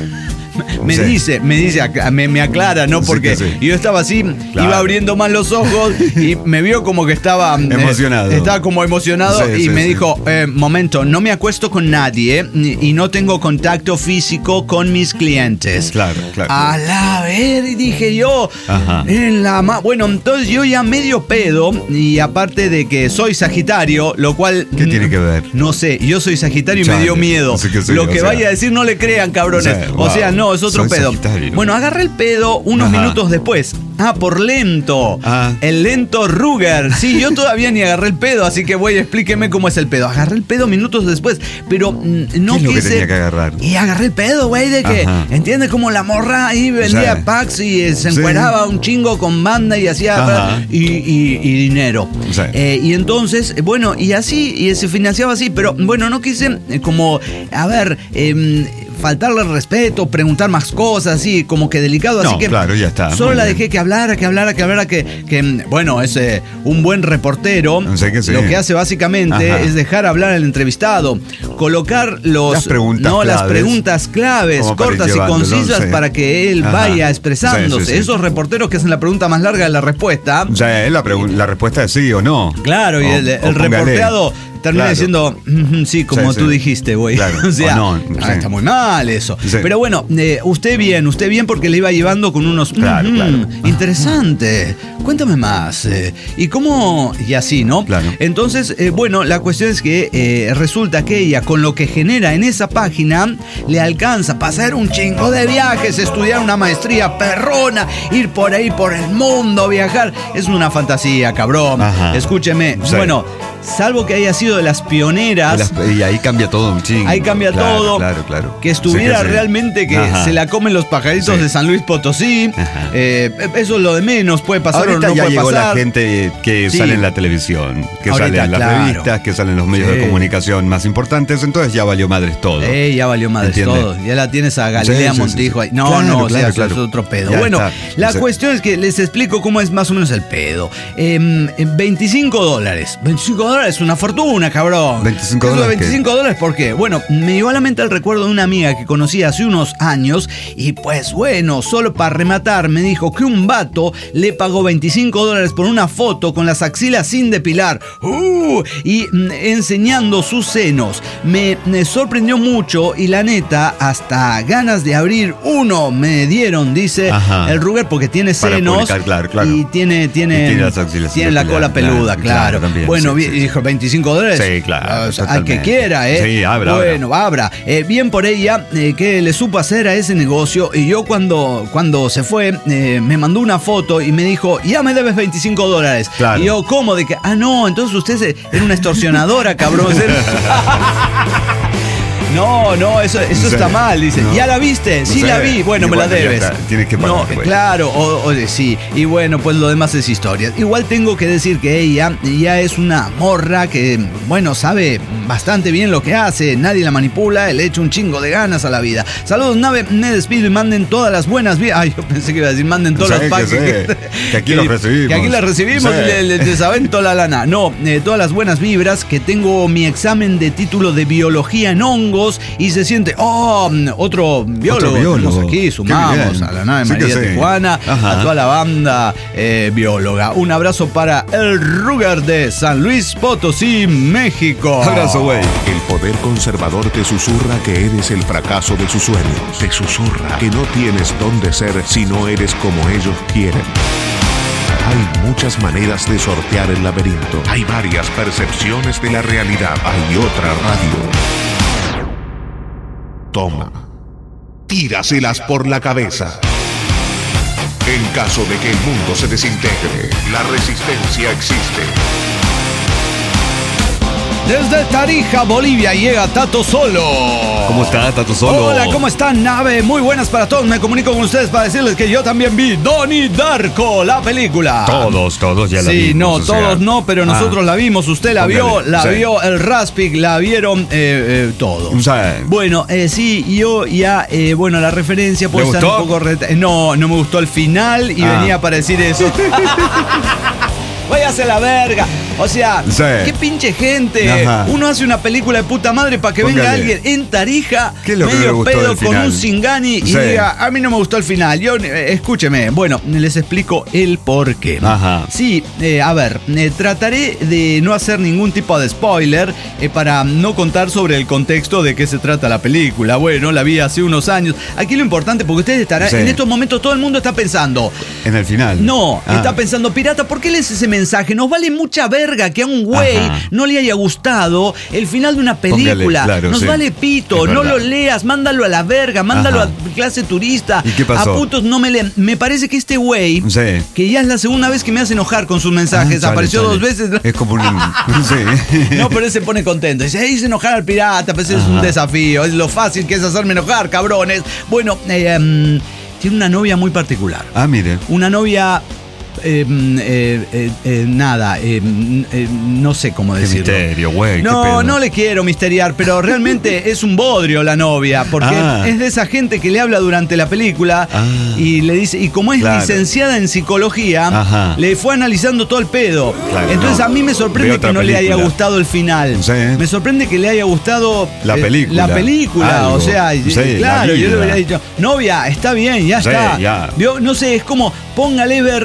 Me sí. dice, me dice, me, me aclara, ¿no? Porque sí, sí. yo estaba así, claro. iba abriendo más los ojos y me vio como que estaba emocionado. Eh, estaba como emocionado sí, y sí, me sí. dijo, eh, momento, no me acuesto con nadie y no tengo contacto físico con mis clientes. Claro, claro. A la ver, y dije yo, Ajá. en la ma bueno, entonces yo ya medio pedo y aparte de que soy Sagitario, lo cual... ¿Qué tiene que ver? No sé, yo soy Sagitario y Chale, me dio miedo. Que sí, lo que sea, vaya a decir no le crean, cabrones. O sea, wow. o sea no, es otro Soy pedo. Sagitario. Bueno, agarré el pedo unos Ajá. minutos después. Ah, por lento. Ah. El lento Ruger. Sí, yo todavía ni agarré el pedo, así que voy, explíqueme cómo es el pedo. Agarré el pedo minutos después, pero mm, no ¿Qué es quise. Lo que tenía que agarrar? Y agarré el pedo, güey, de que, Ajá. ¿entiendes? Como la morra ahí vendía o sea, packs y eh, se encueraba sí. un chingo con banda y hacía y, y, y dinero. O sea. eh, y entonces, bueno, y así, y se financiaba así, pero bueno, no quise eh, como, a ver, eh, faltarle respeto, preguntar más cosas, así como que delicado, así no, que claro, ya está, solo la dejé que hablara, que hablara, que hablara, que, que bueno, es eh, un buen reportero, no sé que sí. lo que hace básicamente Ajá. es dejar hablar al entrevistado, colocar los las preguntas no claves, las preguntas claves, cortas y concisas sí. para que él Ajá. vaya expresándose. Sí, sí, sí. Esos reporteros que hacen la pregunta más larga de la respuesta. O sea, la, la respuesta es sí o no. Claro, o, y el, el reporteado termina claro. diciendo, mm, sí, como sí, tú sí. dijiste, güey. Claro. O sea, o no, ah, sí. está muy mal eso. Sí. Pero bueno, eh, usted bien, usted bien porque le iba llevando con unos... Claro, mm, claro. Interesante. Cuéntame más. Eh, ¿Y cómo...? Y así, ¿no? Claro. Entonces, eh, bueno, la cuestión es que eh, resulta que ella, con lo que genera en esa página, le alcanza para hacer un chingo de viajes, estudiar una maestría perrona, ir por ahí por el mundo, viajar. Es una fantasía, cabrón. Ajá. Escúcheme. Sí. Bueno, salvo que haya sido de las pioneras. De las, y ahí cambia todo un chingo. Ahí cambia claro, todo. Claro, claro. Que estuviera sí que sí. realmente que Ajá. se la comen los pajaritos sí. de San Luis Potosí. Eh, eso es lo de menos. Puede pasar ahorita o no ya puede llegó pasar. la gente que sí. sale en la televisión, que ahorita, sale en las claro. revistas, que salen en los medios sí. de comunicación más importantes. Entonces ya valió madres todo. Eh, ya valió madres ¿Entiende? todo. Ya la tienes a Galilea sí, sí, Montijo. Sí, sí. No, claro, no, claro, o sea, claro. eso es otro pedo. Ya bueno, está. la sí. cuestión es que les explico cómo es más o menos el pedo. Eh, veinticinco dólares. veinticinco dólares es una fortuna, cabrón. veinticinco Eso dólares. de veinticinco dólares, ¿por qué? Bueno, me llegó a la mente el recuerdo de una amiga que conocí hace unos años y pues bueno, solo para rematar me dijo que un vato le pagó veinticinco dólares por una foto con las axilas sin depilar uh, y mm, enseñando sus senos. Me, me sorprendió mucho y la neta, hasta ganas de abrir uno me dieron, dice Ajá. el Ruger, porque tiene para senos publicar, claro, claro. y tiene, tiene, y tiene, las axilas tiene la cola peluda, claro. claro. claro también, bueno, sí, sí, dijo veinticinco dólares. Sí, claro. O sea, al que quiera, ¿eh? Sí, abra. Bueno, abra. Eh, bien por ella, eh, que le supo hacer a ese negocio. Y yo cuando, cuando se fue, eh, me mandó una foto y me dijo, ya me debes veinticinco dólares. Claro. Y yo, ¿cómo? De que, ah, no, entonces usted era una extorsionadora, cabrón. No, no, eso, eso está mal, dice. No. ¿Ya la viste? Sí, la vi. Bueno, me la debes. Tienes que pagar. No, claro, o, o, sí. Y bueno, pues lo demás es historia. Igual tengo que decir que ella ya es una morra que, bueno, sabe bastante bien lo que hace. Nadie la manipula, le echa un chingo de ganas a la vida. Saludos, nave. Me despido y manden todas las buenas vibras. Ay, yo pensé que iba a decir, manden todos los packs. Que, que, que aquí los recibimos. Que aquí las recibimos sí. y le, le desavento la lana. No, eh, todas las buenas vibras, que tengo mi examen de título de biología en hongos y se siente, oh, otro biólogo. Otro biólogo. Estamos aquí, sumamos a la nave sí María Tijuana, sí. a toda la banda eh, bióloga. Un abrazo para el Ruger de San Luis Potosí, México. Abrazo, güey. El poder conservador te susurra que eres el fracaso de sus sueños. Te susurra que no tienes dónde ser si no eres como ellos quieren. Hay muchas maneras de sortear el laberinto. Hay varias percepciones de la realidad. Hay otra radio. Toma. Tíraselas por la cabeza. En caso de que el mundo se desintegre, la resistencia existe. Desde Tarija, Bolivia, llega Tato Solo. ¿Cómo está, Tato Solo? Hola, ¿cómo están, nave? Muy buenas para todos. Me comunico con ustedes para decirles que yo también vi Donnie Darko, la película. Todos, todos ya la sí, vimos. Sí, no, o sea, todos no, pero nosotros ah, la vimos. Usted la póngale, vio, la sí. vio el Raspig, la vieron eh, eh, todos. O sea, bueno, eh, sí, yo ya, eh, bueno, la referencia puede estar un poco... Reta- no, no me gustó el final y ah. venía para decir eso. Váyase a la verga. O sea, sí. qué pinche gente. Ajá. Uno hace una película de puta madre para que Póngale. venga alguien en Tarija, medio pedo con un Zingani y sí. diga, a mí no me gustó el final. Yo, eh, escúcheme, bueno, les explico el por qué. Ajá. Sí, eh, a ver, eh, trataré de no hacer ningún tipo de spoiler eh, para no contar sobre el contexto de qué se trata la película. Bueno, la vi hace unos años. Aquí lo importante, porque ustedes estarán, sí. en estos momentos todo el mundo está pensando. En el final. No, ah. está pensando, pirata, ¿por qué lees ese mensaje? Nos vale mucha verga que a un güey no le haya gustado el final de una película. Póngale, claro, Nos sí. vale pito, no lo leas, mándalo a la verga, mándalo Ajá. a clase turista. ¿Y qué pasó? A putos no me leen. Me parece que este güey, sí. que ya es la segunda vez que me hace enojar con sus mensajes, ah, apareció sale. dos veces. Es como un... sí. No, pero él se pone contento. Dice, hice enojar al pirata, pues es un desafío. Es lo fácil que es hacerme enojar, cabrones. Bueno, eh, um, tiene una novia muy particular. Ah, mire. Una novia... Eh, eh, eh, eh, nada, eh, eh, no sé cómo decirlo. Qué misterio, güey. No, no le quiero misteriar, pero realmente es un bodrio la novia, porque ah. es de esa gente que le habla durante la película ah. y le dice, y como es claro. licenciada en psicología, Ajá. le fue analizando todo el pedo. Claro, Entonces no. a mí me sorprende que no película. le haya gustado el final. Sí. Me sorprende que le haya gustado la película. Eh, la película, Algo. o sea, sí, claro, yo le hubiera dicho, novia, está bien, ya sí, está. Ya. No sé, es como, póngale ver Jurassic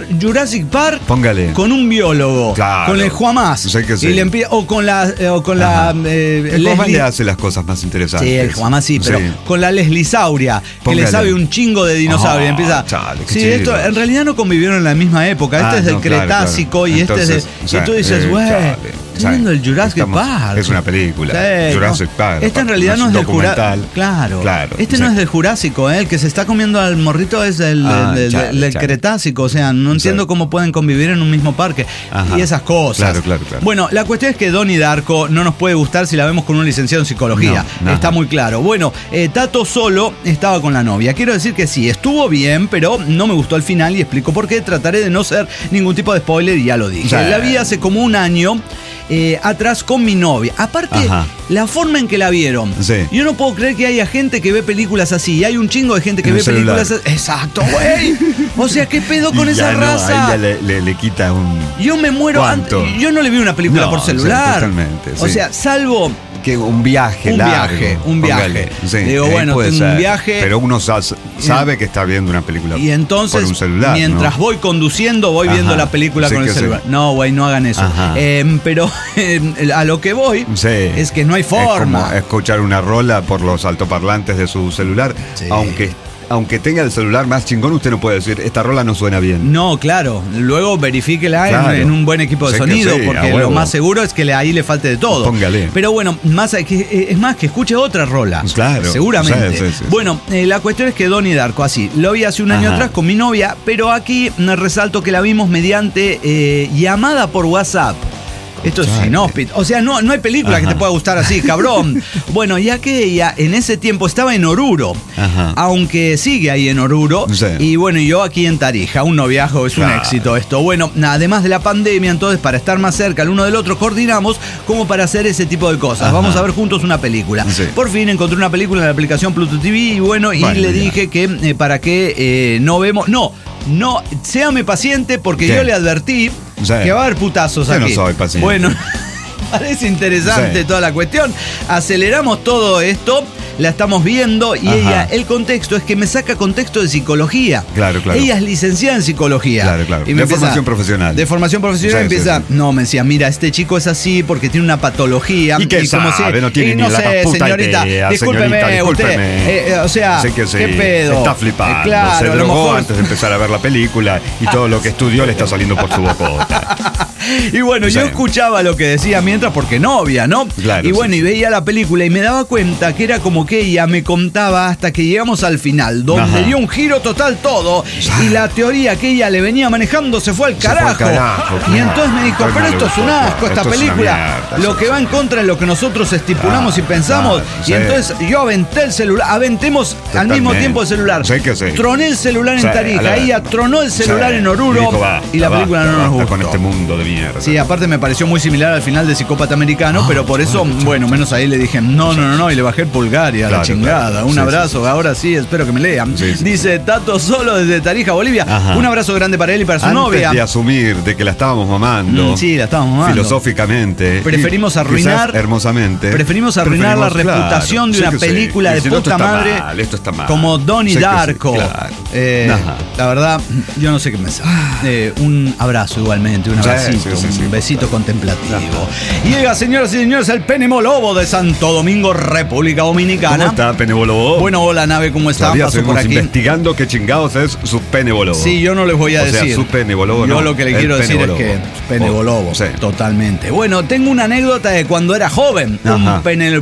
Jurassic Park, póngale, con un biólogo, claro, con el Juamás, sé que sí. y le empie- o con la, eh, o con la eh, el Juamás le hace las cosas más interesantes. Sí, el Juamás sí, pero sí. con la Leslie Sauria, póngale, que le sabe un chingo de dinosaurio, oh, empieza. Chale, sí, esto en realidad no convivieron en la misma época. Este ah, es del no, Cretácico claro, claro. y Entonces, este es de, o sea, y tú dices, güey. Eh, Estoy viendo el Jurassic Estamos, Park. Es una película. Sí, Jurassic no, Park. Este en realidad no es del Jurásico. Claro, claro. Este sí. no es del Jurásico, ¿eh? El que se está comiendo al morrito es del, ah, del, chale, del, del chale. Cretácico. O sea, no entiendo sí. cómo pueden convivir en un mismo parque. Ajá. Y esas cosas. Claro, claro, claro. Bueno, la cuestión es que Donnie Darko no nos puede gustar si la vemos con un licenciado en psicología. No, está muy claro. Bueno, eh, Tato solo estaba con la novia. Quiero decir que sí, estuvo bien, pero no me gustó el final y explico por qué. Trataré de no ser ningún tipo de spoiler y ya lo dije. Sí. La vi hace como un año. Eh, atrás con mi novia. Aparte, Ajá. la forma en que la vieron. Sí. Yo no puedo creer que haya gente que ve películas así. Y hay un chingo de gente que en ve películas así. Exacto, güey. O sea, ¿qué pedo con esa no, raza? Ahí ya le, le, le quita un... Yo me muero antes. Yo no le vi una película no, por celular. Sí, totalmente. Sí. O sea, salvo... Que un viaje un largo. Viaje, un viaje. Sí, Digo, bueno, un ser. viaje. Pero uno sabe que está viendo una película y entonces, por un celular. Mientras ¿no? voy conduciendo, voy Ajá. viendo la película sí con el celular. Sí. No, güey, no hagan eso. Eh, pero eh, a lo que voy sí. es que no hay forma. Es como escuchar una rola por los altoparlantes de su celular, sí. aunque Aunque tenga el celular más chingón, usted no puede decir, esta rola no suena bien. No, claro. Luego verifíquela claro. en, en un buen equipo de sé sonido, sí, porque lo más seguro es que le, ahí le falte de todo. Póngale. Pero bueno, más que, es más que escuche otra rola. Claro. Seguramente. Sí, sí, sí, bueno, eh, la cuestión es que Donnie Darko, así, lo vi hace un año Ajá. atrás con mi novia, pero aquí me resalto que la vimos mediante eh, llamada por WhatsApp. Esto es inhóspito. O sea, no, no hay película Ajá. que te pueda gustar así, cabrón. Bueno, ya que ella en ese tiempo estaba en Oruro, Ajá. aunque sigue ahí en Oruro. Sí. Y bueno, yo aquí en Tarija, un noviazgo, es claro. un éxito esto. Bueno, además de la pandemia, entonces, para estar más cerca el uno del otro, coordinamos como para hacer ese tipo de cosas. Ajá. Vamos a ver juntos una película. Sí. Por fin encontré una película en la aplicación Pluto T V y bueno, y bueno, le ya. dije que eh, para que eh, no vemos... No, no, séame paciente porque ¿Qué? yo le advertí sí. que va a haber putazos yo aquí. Yo no soy paciente. Bueno, parece interesante sí. toda la cuestión. Aceleramos todo esto, la estamos viendo y Ajá. ella, el contexto es que me saca contexto de psicología. Claro, claro. Ella es licenciada en psicología. Claro, claro. Y de empieza, formación profesional. De formación profesional sí, empieza, sí, sí. no, me decía, mira, este chico es así porque tiene una patología. ¿Y qué y como sabe? Si, no tiene y no ni sé, la puta señorita, idea, discúlpeme, señorita, usted, eh, eh, o sea, sé que sí, ¿qué pedo? Está flipando, eh, claro, se a lo drogó mejor... antes de empezar a ver la película y todo lo que estudió le está saliendo por su bocota. Y bueno, sí. yo escuchaba lo que decía mientras porque novia, ¿no? Claro, y bueno, sí. y veía la película y me daba cuenta que era como que ella me contaba hasta que llegamos al final, donde Ajá. dio un giro total todo y la teoría que ella le venía manejando se fue al carajo. Fue al carajo y entonces me dijo, pero esto es un asco, esta película. Mierda, lo que va en contra de lo que nosotros estipulamos ah, y pensamos. Ah, y sí. entonces yo aventé el celular, aventemos Totalmente. al mismo tiempo el celular. Sí que sí. Troné el celular sí, en Tarija, ella tronó el celular sí. en Oruro dijo, va, y la película basta, no nos gustó. Con este mundo de mierda. Sí, aparte me pareció muy similar al final de Psicópata Americano, oh, pero por eso, bueno, bueno, menos ahí le dije, no, no, no, no, y le bajé el pulgar y a claro, la chingada. Claro. Un sí, abrazo, sí. ahora sí, espero que me lean. Sí, sí. Dice Tato Solo desde Tarija, Bolivia. Ajá. Un abrazo grande para él y para su Antes novia. de asumir de que la estábamos mamando. Mm, sí, la estábamos mamando. Filosóficamente. Preferimos arruinar. Hermosamente. Preferimos arruinar preferimos, la reputación claro, de una sí película sí. de puta esto madre. Mal, esto está mal. Como Donnie Darko. Sí, claro. eh, la verdad, yo no sé qué pensar. Eh, un abrazo igualmente, un abracito, sí, sí, sí, un besito claro. contemplativo. Ajá. Llega, señoras y señores, el Penemolobo de Santo Domingo, República Dominicana. ¿Cómo está, Penemolobo? Bueno, hola, nave, ¿cómo está? Todavía Paso por aquí. Investigando qué chingados es su Penemolobo. Sí, yo no les voy a o decir. Sea, su Penemolobo, yo no, lo que le quiero decir es que Penemolobo, oh, sí. totalmente. Bueno, tengo una anécdota de cuando era joven. Ajá. Un pene,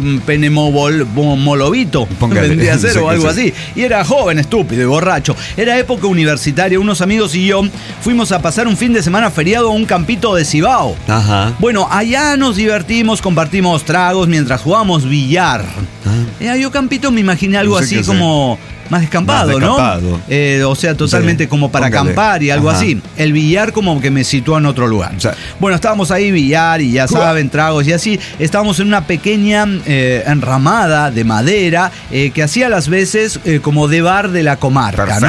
penemolovito, vendría a ser o algo así. Y era joven, estúpido y borracho. Era época universitaria, unos amigos y yo fuimos a pasar un fin de semana feriado a un campito de Cibao. Ajá. Bueno, allá nos divertimos, compartimos tragos mientras jugamos billar. Ah. Eh, yo campito me imaginé algo no sé así como... Sé. Más descampado, más ¿no? Eh, o sea, totalmente sí, como para póngale. acampar y algo Ajá. así. El billar como que me situó en otro lugar. Sí. Bueno, estábamos ahí billar y ya saben, tragos y así. Estábamos en una pequeña eh, enramada de madera eh, que hacía las veces eh, como de bar de la comarca, perfecto,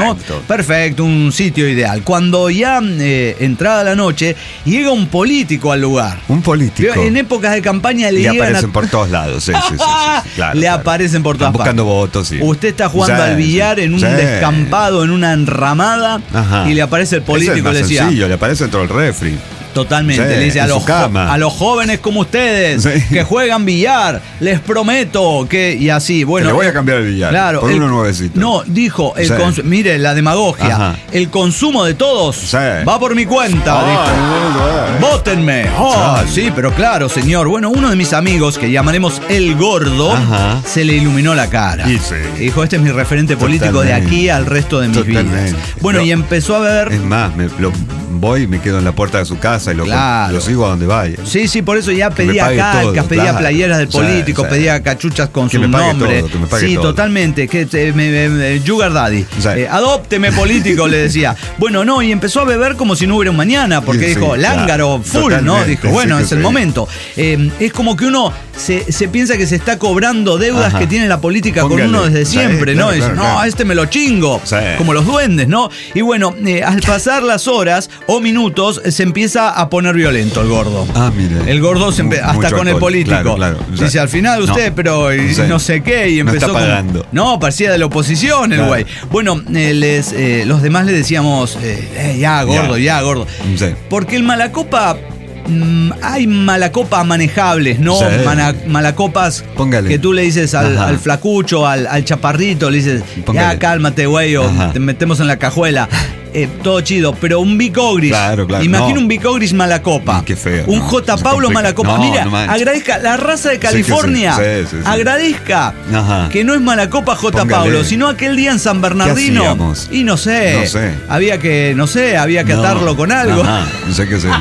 ¿no? Perfecto, un sitio ideal. Cuando ya eh, entrada la noche, llega un político al lugar. Un político. En épocas de campaña le, le llegan aparecen a... por todos lados. Sí, sí, sí, sí, sí. Claro, le claro. aparecen por todas Están buscando partes. votos. Sí. Usted está jugando sí, al billar sí. en un sí. descampado, en una enramada, Ajá. y le aparece el político Ese es más y le decía... sencillo, le aparece dentro del refri. Totalmente, sí, le dice a los, a los jóvenes como ustedes sí. que juegan billar, les prometo que, y así, bueno. Que le voy a cambiar el billar, claro, por el, uno nuevecito. No, dijo, el sí. cons, mire, la demagogia, Ajá. el consumo de todos sí. va por mi cuenta, oh, dijo. No, Vótenme. Oh, sí. sí, pero claro, señor. Bueno, uno de mis amigos, que llamaremos El Gordo, Ajá. se le iluminó la cara. Y sí. Dijo, este es mi referente político Totalmente. de aquí al resto de mis Totalmente. vidas. Bueno, lo, y empezó a ver... Es más, me, lo, voy y me quedo en la puerta de su casa y lo, claro. lo sigo a donde vaya. Sí, sí, por eso ya pedía calcas, todo, pedía claro. playeras del político, sí, sí. pedía cachuchas con que su nombre. Todo, que me pague sí, todo. totalmente. Que te, me, me, Sugar Daddy. Sí. Eh, adópteme político, le decía. Bueno, no, y empezó a beber como si no hubiera un mañana, porque sí, dijo, sí, lángaro, claro. full, Totalmente. ¿no? Dijo, bueno, sí, es el sí. momento. Eh, es como que uno se, se piensa que se está cobrando deudas Ajá. que tiene la política Póngale. con uno desde siempre, sí, ¿no? Claro, y dice, claro, no, claro. este me lo chingo. Sí. Como los duendes, ¿no? Y bueno, eh, al pasar las horas o minutos, se empieza a poner violento el gordo. Ah, mire. El gordo se empe- hasta con alcohol. el político. Claro, claro. Dice, al final usted, no, pero y, sí. no sé qué, y empezó no está pagando. Con, no, parecía de la oposición el güey. Claro. Bueno, eh, les, eh, los demás le decíamos, eh, eh, ya, gordo, ya, ya gordo. Sí. Porque el malacopa... Mm, hay malacopas manejables, ¿no? Sí. Mana, malacopas Póngale. que tú le dices al, al flacucho, al, al chaparrito, le dices, Póngale. ya, cálmate, güey, o te metemos en la cajuela. Eh, todo chido, pero un Bicogris. Claro, claro. Imagina no. un Bicogris malacopa. Qué feo. Un no, J. Paulo malacopa. No, Mira, no agradezca la raza de California. Sí, sí, sí, sí. Agradezca Ajá. que no es malacopa J. Póngale. Paulo, sino aquel día en San Bernardino. Y no sé, no sé. Había que, no sé, había que no. atarlo con algo. Ajá. No sé qué sé.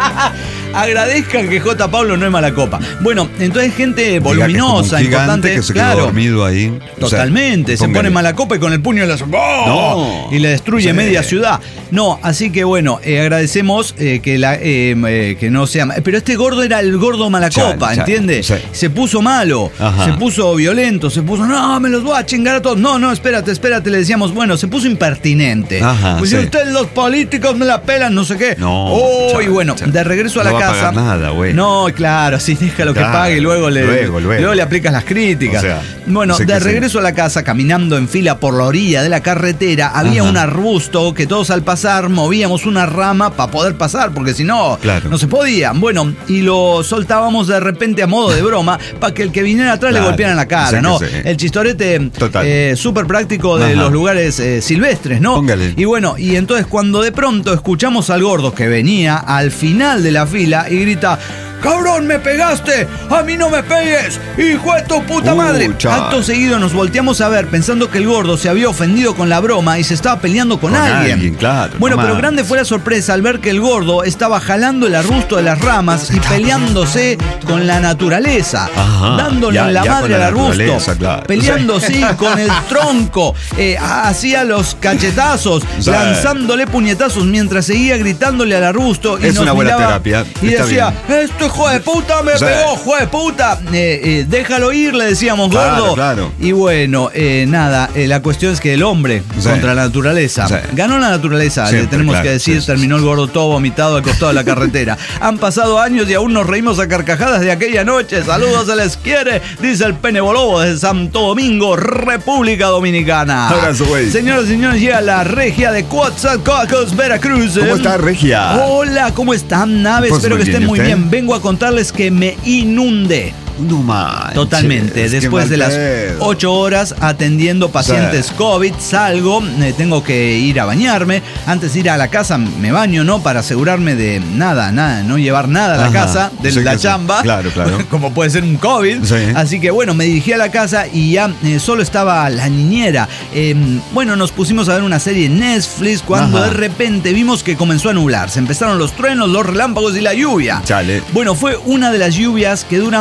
Agradezcan que J. Paulo no es mala copa. Bueno, entonces gente voluminosa, que importante. Que se claro, quedó dormido ahí. Totalmente. O sea, se pone mala copa y con el puño en la ¡oh! no. y le destruye sí. media ciudad. No, así que bueno, eh, agradecemos eh, que, la, eh, eh, que no sea. Pero este gordo era el gordo mala copa, ¿entiendes? Sí. Se puso malo, Ajá. se puso violento, se puso, no, me los voy a chingar a todos. No, no, espérate, espérate. Le decíamos, bueno, se puso impertinente. Ajá, pues sí. si ustedes los políticos me la pelan, no sé qué. No. Oh, chale, y bueno, chale. de regreso a la no casa. Va a pagar nada, güey. No, claro, sí, déjalo claro, que pague y luego le, luego, luego. luego le aplicas las críticas. O sea, bueno, de regreso sí. a la casa, caminando en fila por la orilla de la carretera, había Ajá. un arbusto que todos al pasar movíamos una rama para poder pasar, porque si no, claro. no se podía. Bueno, y lo soltábamos de repente a modo de broma para que el que viniera atrás claro. le golpeara en la cara, sí ¿no? Sí. El chistorete eh, súper práctico de Ajá. los lugares eh, silvestres, ¿no? Póngale. Y bueno, y entonces cuando de pronto escuchamos al gordo que venía al final de la fila y grita: ¡cabrón, me pegaste! ¡A mí no me pegues! ¡Hijo de tu puta uh, madre! Chal. Acto seguido nos volteamos a ver pensando que el gordo se había ofendido con la broma y se estaba peleando con, con alguien. alguien claro, bueno, no pero más. grande fue la sorpresa al ver que el gordo estaba jalando el arbusto de las ramas y peleándose con la naturaleza. Ajá, dándole ya, en la madre al arbusto. Claro. Peleando, sí, con el tronco. Eh, hacía los cachetazos, sí. lanzándole puñetazos mientras seguía gritándole al arbusto. Y es nos una buena miraba terapia. Y Está decía, bien. esto hijo de puta me sí. pegó, hijo de puta. Eh, eh, déjalo ir, le decíamos, claro, gordo. Claro. Y bueno, eh, nada, eh, la cuestión es que el hombre sí. contra la naturaleza. Sí. Ganó la naturaleza, Siempre, le tenemos claro, que decir. Sí, sí, terminó sí. el gordo todo vomitado al costado de la carretera. Han pasado años y aún nos reímos a carcajadas de aquella noche. Saludos, se les quiere, dice el Pene Bolobo desde Santo Domingo, República Dominicana. Abrazo, güey. Señoras y señores, llega la regia de Coatzacoalcos, Veracruz. ¿Cómo está, regia? Hola, ¿cómo están, naves? Pues Espero que estén muy bien. Vengo a contarles que me inundé. No manches, Totalmente. Después de las ocho horas atendiendo pacientes sí. COVID, salgo, eh, tengo que ir a bañarme. Antes de ir a la casa me baño, ¿no? Para asegurarme de nada, nada, no llevar nada a la Ajá, casa, de sí la chamba. Sí. Claro, claro. Como puede ser un COVID. Sí. Así que bueno, me dirigí a la casa y ya eh, solo estaba la niñera. Eh, bueno, nos pusimos a ver una serie en Netflix cuando Ajá. de repente vimos que comenzó a nublarse. Empezaron los truenos, los relámpagos y la lluvia. Chale. Bueno, fue una de las lluvias que duran muy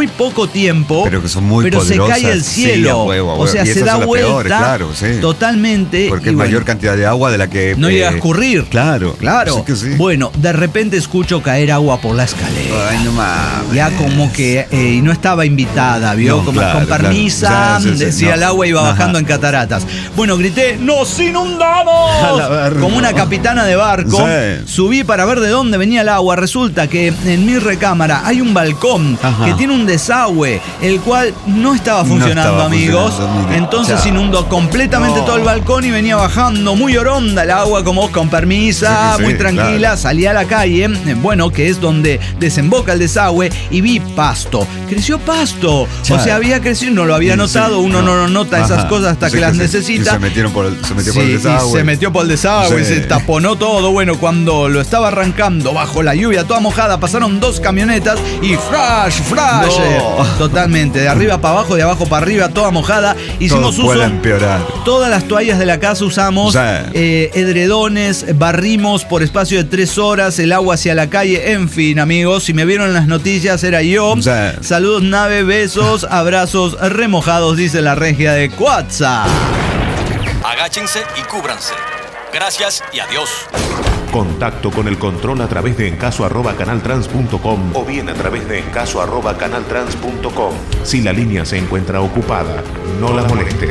muy poco tiempo, pero que son muy pero poderosas. se cae el cielo. Sí, a huevo, a huevo. O sea, y se da vuelta peores, claro, sí. totalmente. Porque es bueno, mayor cantidad de agua de la que no eh, llega a escurrir. Claro, claro. Sí que sí. Bueno, de repente escucho caer agua por la escalera. Ay, no mames. Ya como que eh, y no estaba invitada, ¿vio? No, como claro, con permisa, claro. Sí, sí, sí, decía no. el agua iba bajando. Ajá. En cataratas. Bueno, grité, ¡nos inundamos! Como una capitana de barco. Sí. Subí para ver de dónde venía el agua. Resulta que en mi recámara hay un balcón. Ajá. Que tiene un desagüe, el cual no estaba funcionando, no estaba amigos. Funcionando, Entonces Chao. inundó completamente no. todo el balcón y venía bajando muy oronda el agua, como con permisa, sí, sí, muy tranquila. Claro. Salí a la calle, bueno, que es donde desemboca el desagüe, y vi pasto. Creció pasto. Chao. O sea, había crecido, no lo había sí, notado. Uno no, no nota Ajá. esas cosas hasta sí, que las sí, necesita. Y se metieron por el, se metió sí, por el desagüe. Y se metió por el desagüe, sí. se taponó todo. Bueno, cuando lo estaba arrancando bajo la lluvia toda mojada, pasaron dos camionetas y flash, flash. No. Totalmente, de arriba para abajo, de abajo para arriba, toda mojada. Hicimos todo uso. Empeorar. Todas las toallas de la casa usamos, sí. eh, edredones, barrimos por espacio de tres horas, el agua hacia la calle, en fin, amigos. Si me vieron en las noticias, era yo. Sí. Saludos, nave, besos, abrazos remojados, dice la regia de Cuatza. Agáchense y cúbranse. Gracias y adiós. Contacto con el control a través de encaso arroba canaltrans punto com o bien a través de encaso arroba canaltrans punto com. Si la línea se encuentra ocupada, no la moleste.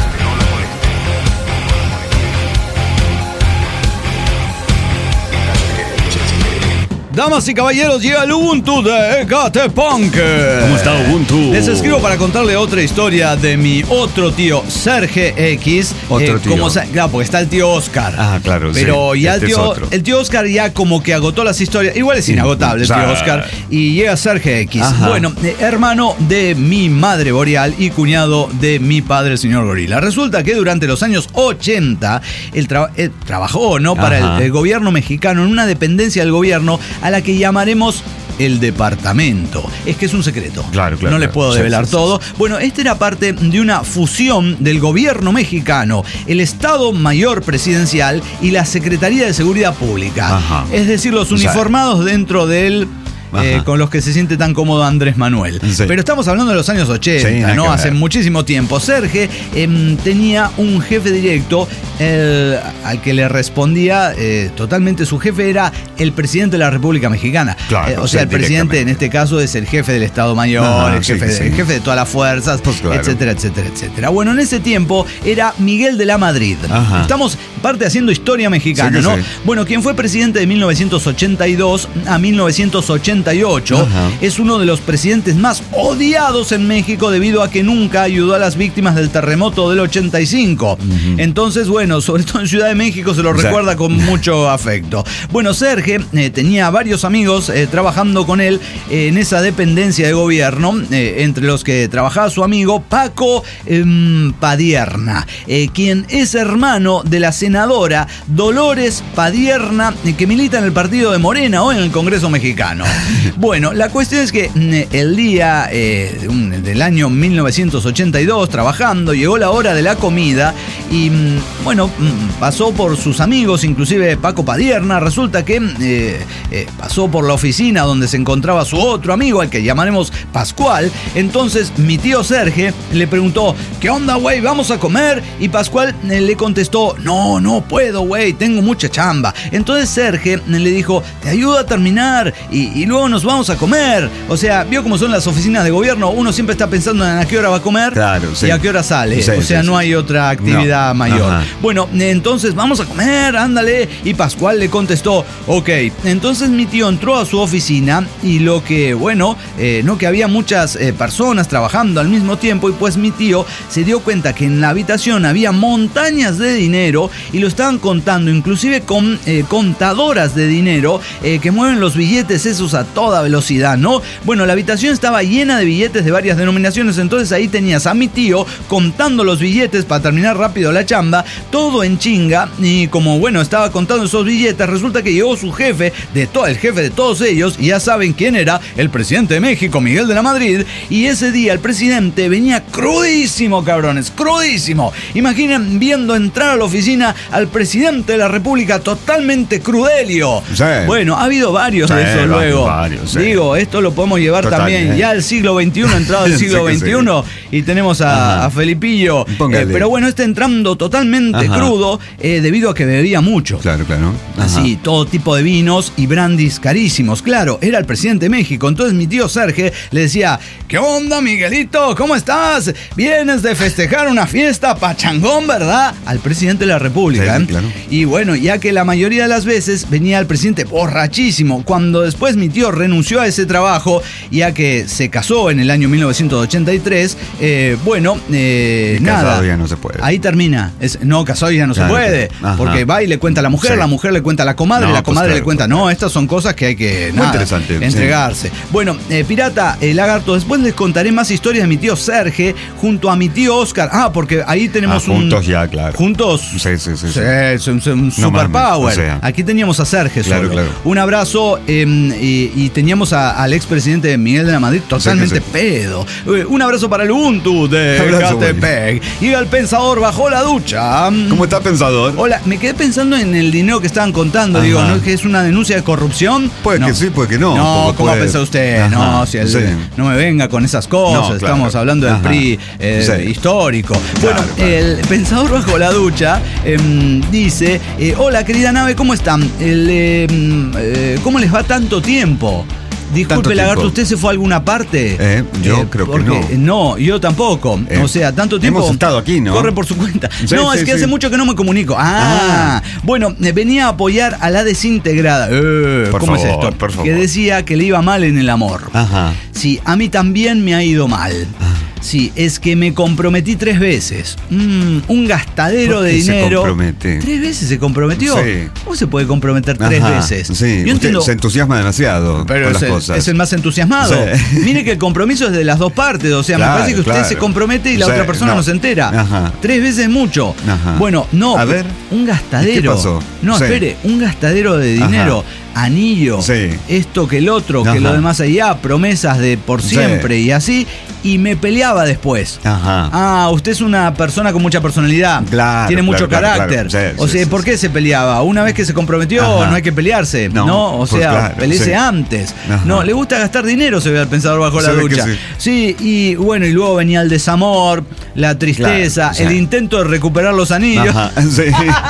Damas y caballeros, llega el Ubuntu de Ecatepunk. ¿Cómo está Ubuntu? Les escribo para contarle otra historia de mi otro tío, Serge X. Otro eh, tío. Como, claro, porque está el tío Oscar. Ah, claro, Pero sí, ya este el tío, el tío Oscar ya como que agotó las historias. Igual es inagotable el tío Oscar. Y llega Serge X. Ajá. Bueno, eh, hermano de mi madre Boreal y cuñado de mi padre, el señor Gorila. Resulta que durante los años ochenta, él, tra él trabajó, ¿no? Para el, el gobierno mexicano, en una dependencia del gobierno a la que llamaremos el departamento. Es que es un secreto. Claro, claro. No les puedo develar sí, sí, todo. Sí, sí. Bueno, este era parte de una fusión del gobierno mexicano, el Estado Mayor Presidencial y la Secretaría de Seguridad Pública. Ajá. Es decir, los uniformados o sea, dentro del... Eh, con los que se siente tan cómodo Andrés Manuel. Sí. Pero estamos hablando de los años ochenta, sí, ¿no? Hace muchísimo tiempo. Serge eh, tenía un jefe directo eh, al que le respondía eh, totalmente. Su jefe era el presidente de la República Mexicana. Claro, eh, o sea, el presidente en este caso es el jefe del Estado Mayor, ah, el, jefe sí, de, sí. el jefe de todas las fuerzas, pues claro. etcétera, etcétera, etcétera. Bueno, en ese tiempo era Miguel de la Madrid. Ajá. Estamos parte haciendo historia mexicana, sí, ¿no? Sí. Bueno, quien fue presidente de mil novecientos ochenta y dos a mil novecientos ochenta y ocho, ajá. es uno de los presidentes más odiados en México debido a que nunca ayudó a las víctimas del terremoto del ochenta y cinco. Uh-huh. Entonces, bueno, sobre todo en Ciudad de México se lo recuerda con mucho afecto. Bueno, Serge eh, tenía varios amigos eh, trabajando con él eh, en esa dependencia de gobierno, eh, entre los que trabajaba su amigo Paco eh, Padierna, eh, quien es hermano de la senadora Dolores Padierna, eh, que milita en el partido de Morena o en el Congreso mexicano. Bueno, la cuestión es que el día eh, de un, del año mil novecientos ochenta y dos, trabajando, llegó la hora de la comida y, bueno, pasó por sus amigos, inclusive Paco Padierna. Resulta que eh, eh, pasó por la oficina donde se encontraba su otro amigo, al que llamaremos Pascual. Entonces mi tío Serge le preguntó, ¿qué onda, güey? ¿Vamos a comer? Y Pascual eh, le contestó, no, no puedo, güey, tengo mucha chamba. Entonces Serge le dijo, te ayudo a terminar y, y luego nos vamos a comer. O sea, vio cómo son las oficinas de gobierno, uno siempre está pensando en a qué hora va a comer, claro, sí. y a qué hora sale. Sí, o sea, sí, no sí. hay otra actividad no. mayor. Ajá. Bueno, entonces vamos a comer, ándale. Y Pascual le contestó, ok. Entonces mi tío entró a su oficina y lo que, bueno, eh, no que había muchas eh, personas trabajando al mismo tiempo, y pues mi tío se dio cuenta que en la habitación había montañas de dinero y lo estaban contando, inclusive con eh, contadoras de dinero eh, que mueven los billetes esos a toda velocidad, ¿no? Bueno, la habitación estaba llena de billetes de varias denominaciones, entonces ahí tenías a mi tío contando los billetes para terminar rápido la chamba, todo en chinga, y como, bueno, estaba contando esos billetes, resulta que llegó su jefe, de todo, el jefe de todos ellos, y ya saben quién era, el presidente de México, Miguel de la Madrid, y ese día el presidente venía crudísimo, cabrones, crudísimo. Imaginen viendo entrar a la oficina al presidente de la República totalmente crudelio. Sí. Bueno, ha habido varios sí, de esos luego. Necesario, sí. Digo, esto lo podemos llevar Total, también eh. ya al siglo veintiuno, entrado al siglo veintiuno, sí. y tenemos a, a Felipillo. Eh, pero bueno, está entrando totalmente Ajá. crudo eh, debido a que bebía mucho. Claro, claro. Ajá. Así, todo tipo de vinos y brandis carísimos. Claro, era el presidente de México. Entonces mi tío Sergio le decía, ¿qué onda, Miguelito? ¿Cómo estás? Vienes de festejar una fiesta pachangón, ¿verdad? Al presidente de la República. Sí, ¿eh? Claro. Y bueno, ya que la mayoría de las veces venía el presidente borrachísimo. Cuando después mi tío renunció a ese trabajo, ya que se casó en el año mil novecientos ochenta y tres, eh, bueno, eh, y nada. Casado ya no se puede. Ahí termina. Es, no, casado ya no claro, se puede. Ajá. Porque va y le cuenta a la mujer, sí. la mujer le cuenta a la comadre, no, la comadre pues claro, le cuenta. Pues, no, estas son cosas que hay que nada, interesante, entregarse. Sí. Bueno, eh, Pirata, eh, Lagarto, después les contaré más historias de mi tío Sergio junto a mi tío Oscar. Ah, porque ahí tenemos ah, un. Juntos ya, claro. Juntos. Sí, sí, sí. sí. sí es un, un no superpower. O sea. Aquí teníamos a Sergio claro, solo. Claro. Un abrazo eh, y, y teníamos a, al expresidente Miguel de la Madrid totalmente sí, sí. pedo. Un abrazo para el Ubuntu de Catepec. Y el Pensador bajó la ducha. ¿Cómo está, Pensador? Hola, me quedé pensando en el dinero que estaban contando. Ajá. Digo, ¿no es que es una denuncia de corrupción? Puede no. que sí, puede que no. No, ¿cómo puede... pensó usted? Ajá. No, si el, sí. no me venga con esas cosas. No, claro. Estamos hablando del Ajá. P R I eh, sí. histórico. Claro, bueno, claro. el Pensador bajo la ducha eh, dice, eh, hola querida nave, ¿cómo están? El, eh, eh, ¿Cómo les va tanto tiempo? Disculpe, Lagarto, ¿usted se fue a alguna parte? Eh, yo eh, creo que no. No, yo tampoco. Eh, o sea, tanto tiempo. Hemos estado aquí, ¿no? Corre por su cuenta. Sí, no, sí, es que sí. hace mucho que no me comunico. Ah, ah. Bueno, venía a apoyar a la desintegrada. Eh, por ¿Cómo favor, es esto? Por favor. Que decía que le iba mal en el amor. Ajá. Sí, a mí también me ha ido mal. Ah. Sí, es que me comprometí tres veces. Mm, un gastadero de dinero. Se compromete? ¿Tres veces se comprometió? Sí. ¿Cómo se puede comprometer tres Ajá, veces? Sí, Yo usted entiendo, se entusiasma demasiado pero con es las el, cosas. Es el más entusiasmado. Sí. Mire que el compromiso es de las dos partes. O sea, claro, me parece que usted claro. se compromete y la sí, otra persona no, no se entera. Ajá. Tres veces mucho. Ajá. Bueno, no. A ver. Un gastadero. ¿Qué pasó? No, sí. espere, un gastadero de dinero. Ajá. Anillo, sí. esto que el otro, Ajá. que lo demás allá, promesas de por siempre sí. y así, y me peleaba después. Ajá. Ah, usted es una persona con mucha personalidad, claro, tiene mucho claro, carácter. Claro, claro. Sí, o sea, sí, ¿por sí. qué se peleaba? Una vez que se comprometió, Ajá. no hay que pelearse, ¿no? ¿no? O sea, pues claro, peleese sí. antes. Ajá. No, le gusta gastar dinero, se ve al Pensador bajo se la ducha. Sí. sí, y bueno, y luego venía el desamor, la tristeza, claro, sí. el intento de recuperar los anillos. Ajá. Sí.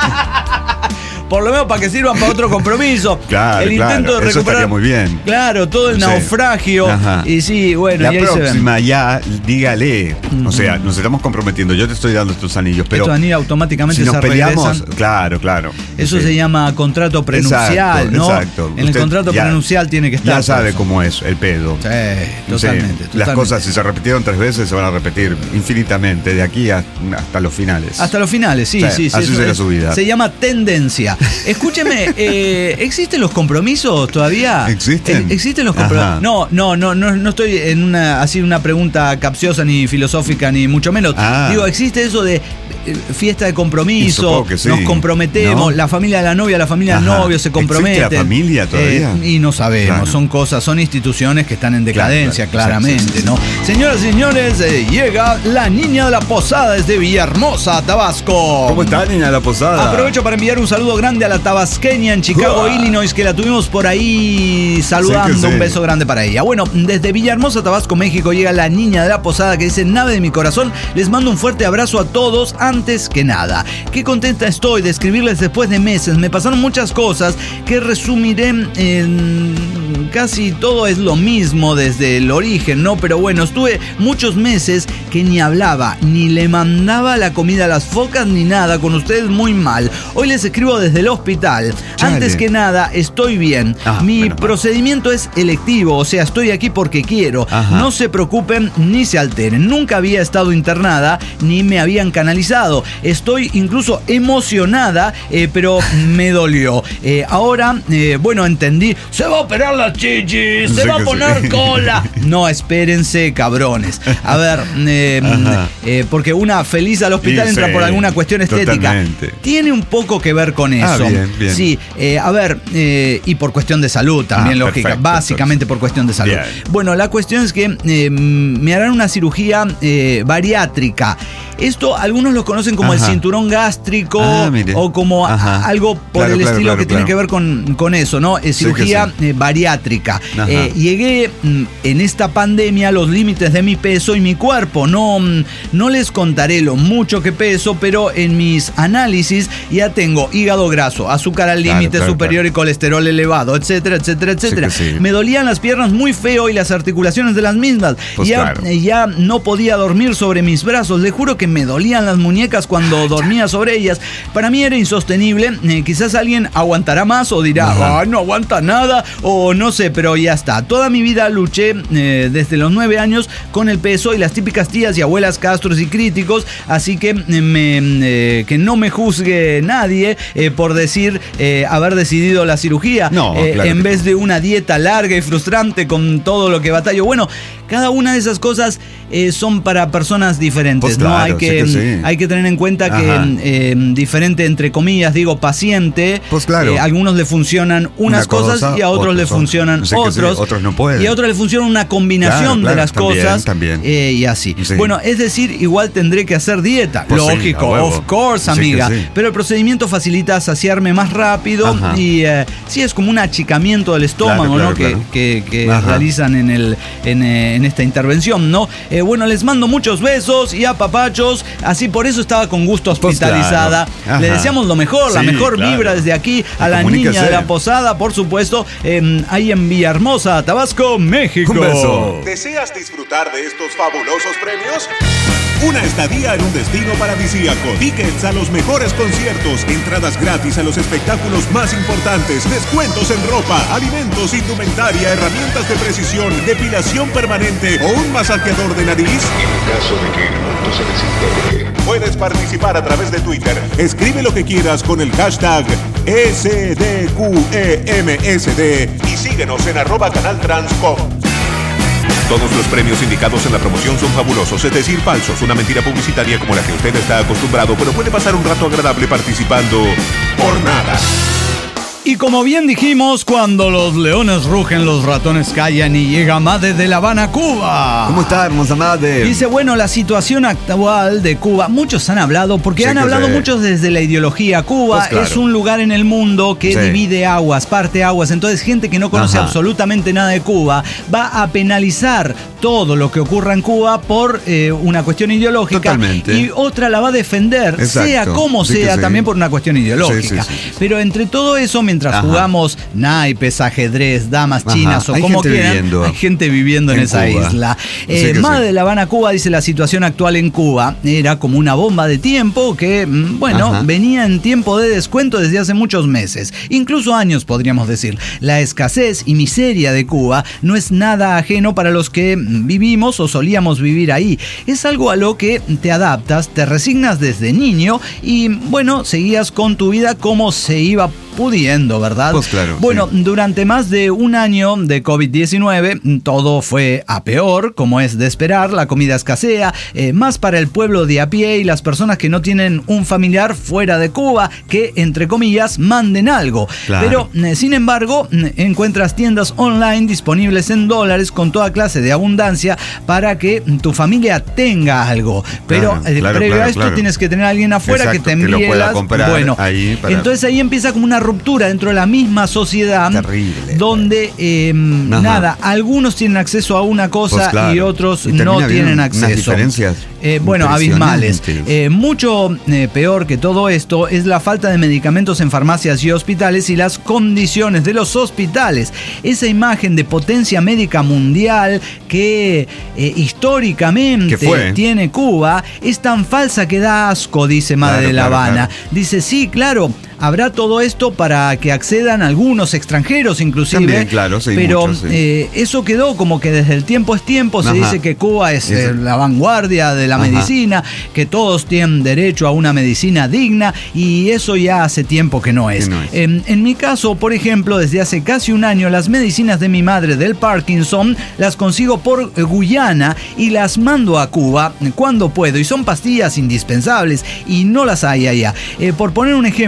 Por lo menos para que sirvan para otro compromiso. Claro, el intento claro, de recuperar. Eso estaría muy bien. Claro, todo el sí. naufragio. Ajá. Y sí, bueno, la y ahí próxima se ven. ya, dígale. Uh-huh. O sea, nos estamos comprometiendo. Yo te estoy dando estos anillos, pero. Estos anillos automáticamente si nos se peleamos, regresan. Claro, claro. Eso sí. se llama contrato prenupcial, exacto, ¿no? Exacto. En Usted el contrato ya, prenupcial tiene que estar. Ya sabe cómo es el pedo. Sí, totalmente, sí. totalmente. Las cosas, si se repitieron tres veces, se van a repetir infinitamente, de aquí a, hasta los finales. Hasta los finales, sí, sí. sí así sí, será su vida. Se llama tendencia. Escúcheme. Eh, ¿Existen los compromisos todavía? ¿Existen? Eh, ¿Existen los compromisos? No, no, no, no, no estoy en una así una pregunta capciosa ni filosófica ni mucho menos. Ah. Digo, ¿existe eso de eh, fiesta de compromiso? Sí. Nos comprometemos, ¿no? La familia de la novia, la familia del novio se comprometen. ¿Existe la familia todavía? Eh, y no sabemos, claro. son cosas, son instituciones que están en decadencia, claro, claro. claramente, sí, sí, sí. ¿no? Señoras y señores, eh, llega la niña de la posada desde Villahermosa, Tabasco. ¿Cómo está, niña de la posada? Aprovecho para enviar un saludo grande a la tabasqueña en Chicago, uh. Illinois, que la tuvimos por ahí saludando. Sí, sí. Un beso grande para ella. Bueno, desde Villahermosa, Tabasco, México, llega la niña de la posada que dice: nave de mi corazón, les mando un fuerte abrazo a todos. Antes que nada, qué contenta estoy de escribirles después de meses. Me pasaron muchas cosas que resumiré en casi todo es lo mismo desde el origen, ¿no? Pero bueno, estuve muchos meses que ni hablaba, ni le mandaba la comida a las focas, ni nada, con ustedes muy mal. Hoy les escribo desde el hospital. Chale. Antes que nada, estoy bien. Ah, Mi procedimiento mal. es electivo, o sea, estoy aquí porque quiero. Ajá. No se preocupen ni se alteren. Nunca había estado internada, ni me habían canalizado. Estoy incluso emocionada, eh, pero me dolió. Eh, ahora, eh, bueno, entendí. Se va a operar la chichi, se sí, va a poner sí. cola. No, espérense, cabrones. A ver, eh, eh, porque una feliz al hospital sí, entra sí, por alguna cuestión estética. Totalmente. Tiene un poco que ver con eso. Ah, bien, bien. Sí, eh, a ver, eh, y por cuestión de salud también, ah, lógica. Perfecto, básicamente entonces. por cuestión de salud. Bien. Bueno, la cuestión es que eh, me harán una cirugía eh, bariátrica. Esto algunos lo conocen como Ajá. el cinturón gástrico ah, o como a, algo por claro, el claro, estilo claro, que claro. tiene que ver con, con eso, ¿no? Eh, cirugía sí sí. Eh, bariátrica. Eh, llegué mm, en esta pandemia a los límites de mi peso y mi cuerpo. No, no les contaré lo mucho que peso, pero en mis análisis ya tengo hígado graso, azúcar al límite claro, claro, superior claro. y colesterol elevado, etcétera, etcétera, etcétera. Sí sí. Me dolían las piernas muy feo y las articulaciones de las mismas. Pues ya, claro. ya no podía dormir sobre mis brazos. Le juro que me dolían las muñecas cuando dormía sobre ellas. Para mí era insostenible. Eh, quizás alguien aguantará más o dirá, ah, no aguanta nada, o no sé, pero ya está. Toda mi vida luché eh, desde los nueve años con el peso y las típicas tías y abuelas castros y críticos, así que, eh, me, eh, que no me juzgue nadie eh, por decir eh, haber decidido la cirugía no, eh, claro en vez no. de una dieta larga y frustrante con todo lo que batallo. Bueno, cada una de esas cosas eh, son para personas diferentes, pues claro, ¿no? Hay que, sí que sí. hay que tener en cuenta Ajá. que eh, diferente, entre comillas, digo, paciente, pues claro. eh, a algunos le funcionan unas una cosas cosa, y a otros, otros le funcionan sí otros. Sí, otros no pueden. Y a otros le funciona una combinación claro, claro, de las también, cosas también. Eh, y así. Sí. Bueno, es decir, igual tendré que hacer dieta. Pues Lógico, sí, of course, amiga. Sí sí. Pero el procedimiento facilita saciarme más rápido Ajá. y eh, sí es como un achicamiento del estómago, claro, claro, ¿no? Claro. Que, que, que realizan en, el, en, eh, en esta intervención, ¿no? Eh, bueno, les mando muchos besos y apapachos. Así por eso estaba con gusto hospitalizada. Pues claro. Le deseamos lo mejor, sí, la mejor claro. vibra desde aquí a la niña de la posada, por supuesto, eh, ahí en Villahermosa, Tabasco, México. Un beso. ¿Deseas disfrutar de estos fabulosos premios? Una estadía en un destino paradisíaco, tickets a los mejores conciertos, entradas gratis a los espectáculos más importantes, descuentos en ropa, alimentos, indumentaria, herramientas de precisión, depilación permanente o un masajeador de nariz. En caso de que el mundo se desintegre, puedes participar a través de Twitter. Escribe lo que quieras con el hashtag S D Q E M S D y síguenos en arroba canal transcom. Todos los premios indicados en la promoción son fabulosos, es decir, falsos. Una mentira publicitaria como la que usted está acostumbrado, pero puede pasar un rato agradable participando por nada. Y como bien dijimos, cuando los leones rugen, los ratones callan y llega Made de La Habana, Cuba. ¿Cómo está, hermosa Made? Dice, bueno, la situación actual de Cuba, muchos han hablado, porque sí, han hablado sí. muchos desde la ideología. Cuba pues claro. es un lugar en el mundo que sí. divide aguas, parte aguas. Entonces, gente que no conoce Ajá. absolutamente nada de Cuba va a penalizar todo lo que ocurra en Cuba por eh, una cuestión ideológica. Totalmente. Y otra la va a defender, Exacto. sea como sí sea, sí. también por una cuestión ideológica. Sí, sí, sí. Pero entre todo eso, mientras Ajá. jugamos naipes, ajedrez, damas chinas Ajá. o como quieran, viviendo. hay gente viviendo en, en esa Cuba. isla. Eh, Made sí. de La Habana, Cuba, dice, la situación actual en Cuba era como una bomba de tiempo que, bueno, Ajá. venía en tiempo de descuento desde hace muchos meses, incluso años podríamos decir. La escasez y miseria de Cuba no es nada ajeno para los que vivimos o solíamos vivir ahí. Es algo a lo que te adaptas, te resignas desde niño y, bueno, seguías con tu vida como se iba pudiendo, ¿verdad? Pues claro. Bueno, sí. durante más de un año de COVID diecinueve, todo fue a peor, como es de esperar. La comida escasea, eh, más para el pueblo de a pie y las personas que no tienen un familiar fuera de Cuba que, entre comillas, manden algo. Claro. Pero, eh, sin embargo, encuentras tiendas online disponibles en dólares con toda clase de abundancia para que tu familia tenga algo. Pero claro, claro, eh, previo claro, a esto claro. tienes que tener a alguien afuera Exacto, que te envíe que lo pueda las... comprar Bueno, ahí para... entonces ahí empieza como una ruptura dentro de la misma sociedad. Terrible. Donde eh, nada, algunos tienen acceso a una cosa pues claro. y otros y no tienen unas acceso. diferencias eh, bueno, abismales. Eh, mucho eh, peor que todo esto es la falta de medicamentos en farmacias y hospitales y las condiciones de los hospitales. Esa imagen de potencia médica mundial que eh, históricamente tiene Cuba es tan falsa que da asco, dice Made claro, de La Habana. Claro, claro. Dice, sí, claro, habrá todo esto para que accedan algunos extranjeros inclusive. También, claro, sí, pero muchos, sí. eh, eso quedó como que desde el tiempo es tiempo. Se Ajá. dice que Cuba es eh, la vanguardia de la Ajá. medicina, que todos tienen derecho a una medicina digna y eso ya hace tiempo que no es. Que no es. En, en mi caso, por ejemplo, desde hace casi un año las medicinas de mi madre del Parkinson las consigo por Guyana y las mando a Cuba cuando puedo y son pastillas indispensables y no las hay allá. Eh, por poner un ejemplo,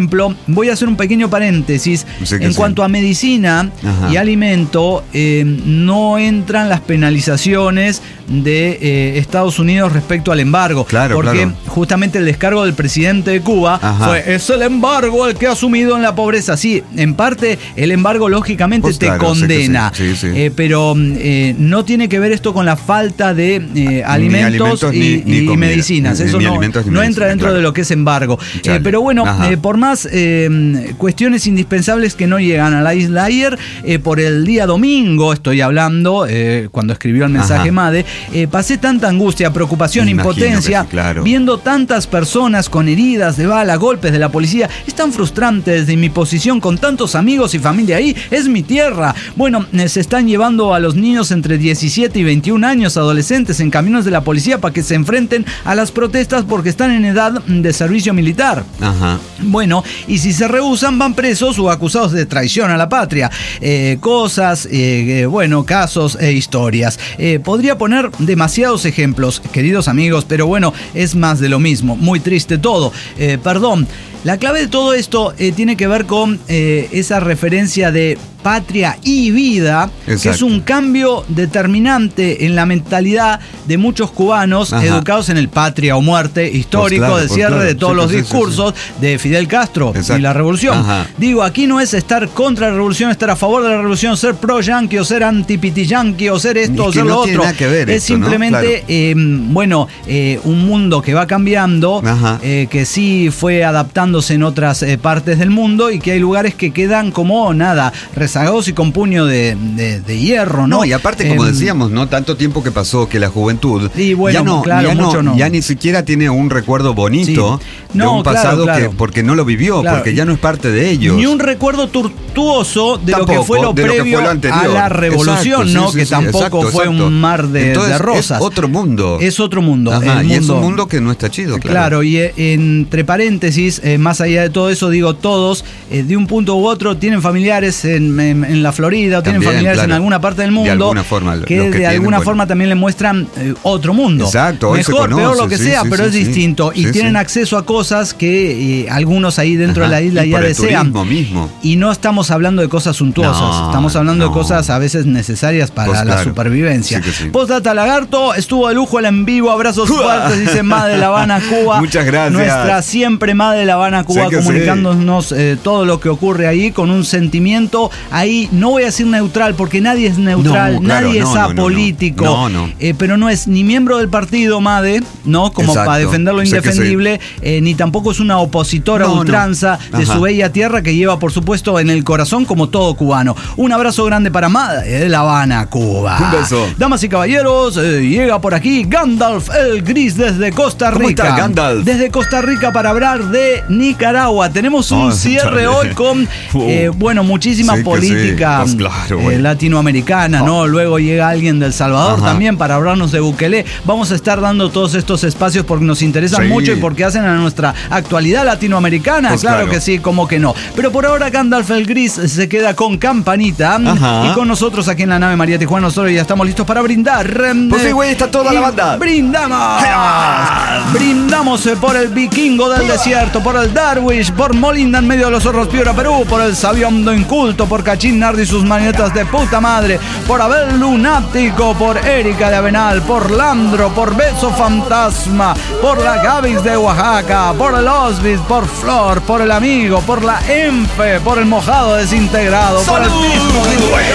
voy a hacer un pequeño paréntesis. Sí en sí. cuanto a medicina Ajá. y alimento, eh, no entran las penalizaciones de eh, Estados Unidos respecto al embargo. Claro, porque claro. justamente el descargo del presidente de Cuba Ajá. fue, es el embargo el que ha sumido en la pobreza. Sí, en parte el embargo lógicamente Pues te claro, condena, sí, sí, sí. Eh, pero eh, no tiene que ver esto con la falta de eh, alimentos, alimentos, y, ni- ni y comida. medicinas. Ni- Eso ni no, alimentos, ni no medicina, entra dentro claro. de lo que es embargo. Chale. Eh, pero bueno, Ajá. eh, por más eh, cuestiones indispensables que no llegan a la isla ayer, eh, por el día domingo, estoy hablando, eh, cuando escribió el mensaje Ajá. Made, eh, pasé tanta angustia, preocupación, Imagino impotencia, que sí, claro. viendo tantas personas con heridas de bala, golpes de la policía. Es tan frustrante desde mi posición con tantos amigos y familia ahí. Es mi tierra. Bueno, eh, se están llevando a los niños entre diecisiete y veintiún años, adolescentes, en camiones de la policía para que se enfrenten a las protestas porque están en edad de servicio militar. Ajá. Bueno, y si se rehusan van presos o acusados de traición a la patria. Eh, cosas, eh, eh, bueno, casos e historias. Eh, podría poner demasiados ejemplos, queridos amigos, pero bueno, es más de lo mismo. Muy triste todo. Eh, perdón. La clave de todo esto eh, tiene que ver con eh, esa referencia de patria y vida, Exacto. que es un cambio determinante en la mentalidad de muchos cubanos. Ajá. Educados en el patria o muerte histórico, pues claro, de cierre pues claro. de todos sí, los sí, discursos sí, sí. de Fidel Castro. Exacto. Y la revolución. Ajá. Digo, aquí no es estar contra la revolución, estar a favor de la revolución, ser pro-yanqui o ser anti-piti-yanqui o ser esto es o ser no lo otro. Nada que ver es esto, simplemente, ¿no? Claro. eh, bueno, eh, un mundo que va cambiando, eh, que sí fue adaptándose en otras eh, partes del mundo y que hay lugares que quedan como nada, rezagados y con puño de, de, de hierro, ¿no? No, y aparte, como eh, decíamos, ¿no? Tanto tiempo que pasó que la juventud y bueno, ya no, claro, ya, mucho no, no. ya ni siquiera tiene un recuerdo bonito sí. no, de un pasado claro, claro. que porque no lo vivió, claro. porque ya no es parte de ellos. Ni un recuerdo tortuoso de tampoco, lo que fue lo de previo lo que fue lo a la revolución, exacto, ¿no? Sí, que sí, tampoco exacto, fue exacto. un mar de, Entonces, de rosas. Es otro mundo. Es otro mundo. Ajá, el y mundo. es un mundo que no está chido, claro. Claro, y eh, entre paréntesis, eh, más allá de todo eso, digo, todos, eh, de un punto u otro, tienen familiares en, en, en la Florida o tienen también, familiares claro. en alguna parte del mundo. De alguna forma. Que, que de tienen, alguna bueno. forma también le muestran eh, otro mundo. Exacto. Hoy Mejor, se conoce, peor, lo que sí, sea, sí, pero sí, es sí, distinto. Sí, y sí, tienen sí. acceso a cosas que eh, algunos ahí dentro Ajá. de la isla y ya por el desean. Mismo. Y no estamos hablando de cosas suntuosas. No, estamos hablando no. de cosas a veces necesarias para pues la claro. supervivencia. Sí sí. Postdata Lagarto, estuvo de lujo el en vivo. Abrazos fuertes, dice Ma de La Habana, Cuba. Muchas gracias. Nuestra siempre Ma de La Habana, Cuba, comunicándonos sí. eh, todo lo que ocurre ahí con un sentimiento ahí, no voy a decir neutral, porque nadie es neutral, no, claro, nadie no, es apolítico. No, no. no. Eh, pero no es ni miembro del partido Made, ¿no? Como Exacto. para defender lo O sea indefendible, sí. eh, ni tampoco es una opositora no, ultranza no. de su bella tierra que lleva, por supuesto, en el corazón como todo cubano. Un abrazo grande para Made de La Habana, Cuba. Un beso. Damas y caballeros, eh, llega por aquí Gandalf el Gris desde Costa Rica. ¿Cómo está, Gandalf? Desde Costa Rica para hablar de Nicaragua. Tenemos un oh, cierre hoy con, eh, bueno, muchísima sí política sí. pues claro, eh, latinoamericana, oh. ¿no? Luego llega alguien del Salvador Ajá. también para hablarnos de Bukele. Vamos a estar dando todos estos espacios porque nos interesan sí. mucho y porque hacen a nuestra actualidad latinoamericana. Pues claro, claro que sí, como que no. Pero por ahora Gandalf el Gris se queda con Campanita Ajá. y con nosotros aquí en la nave María Tijuana. Nosotros ya estamos listos para brindar. Pues sí, güey, está toda la banda. Brindamos. Brindamos por el Vikingo del Desierto, por el Darwish, por Molinda en medio de los zorros Piura, Perú, por el Sabiondo Inculto, por Cachín Nardi y sus marionetas de puta madre, por Abel Lunático, por Erika de Avenal, por Landro, por Beso Fantasma, por la Gavis de Oaxaca, por el Osbis, por Flor, por el Amigo, por la Enfe, por el Mojado Desintegrado, por el Pisco de Nueva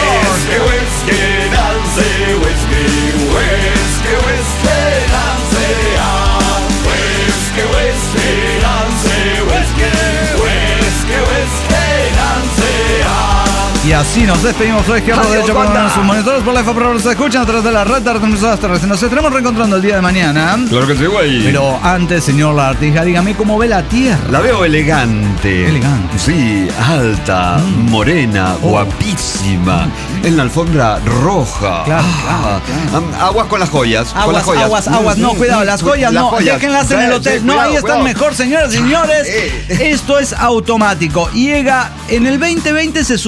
Y así nos despedimos, por izquierda, derecho, por sus monitores, por la F P, se escuchan a través de la red de retransmisoras terrestres. Nos estaremos reencontrando el día de mañana. Claro que sí, güey. Pero antes, señor Lagartija, dígame cómo ve la Tierra. La veo elegante. Elegante. Sí, alta, mm. morena, oh. guapísima. Mm. En la alfombra roja. Claro, ah. claro, claro. Aguas con las joyas. Aguas, con las joyas. aguas, aguas. No, cuidado, las joyas las no. Joyas. Déjenlas en el hotel. Sí, no, cuidado, ahí están cuidado. mejor, señoras y señores. Esto es automático. Llega, en el veinte veinte se suspendió el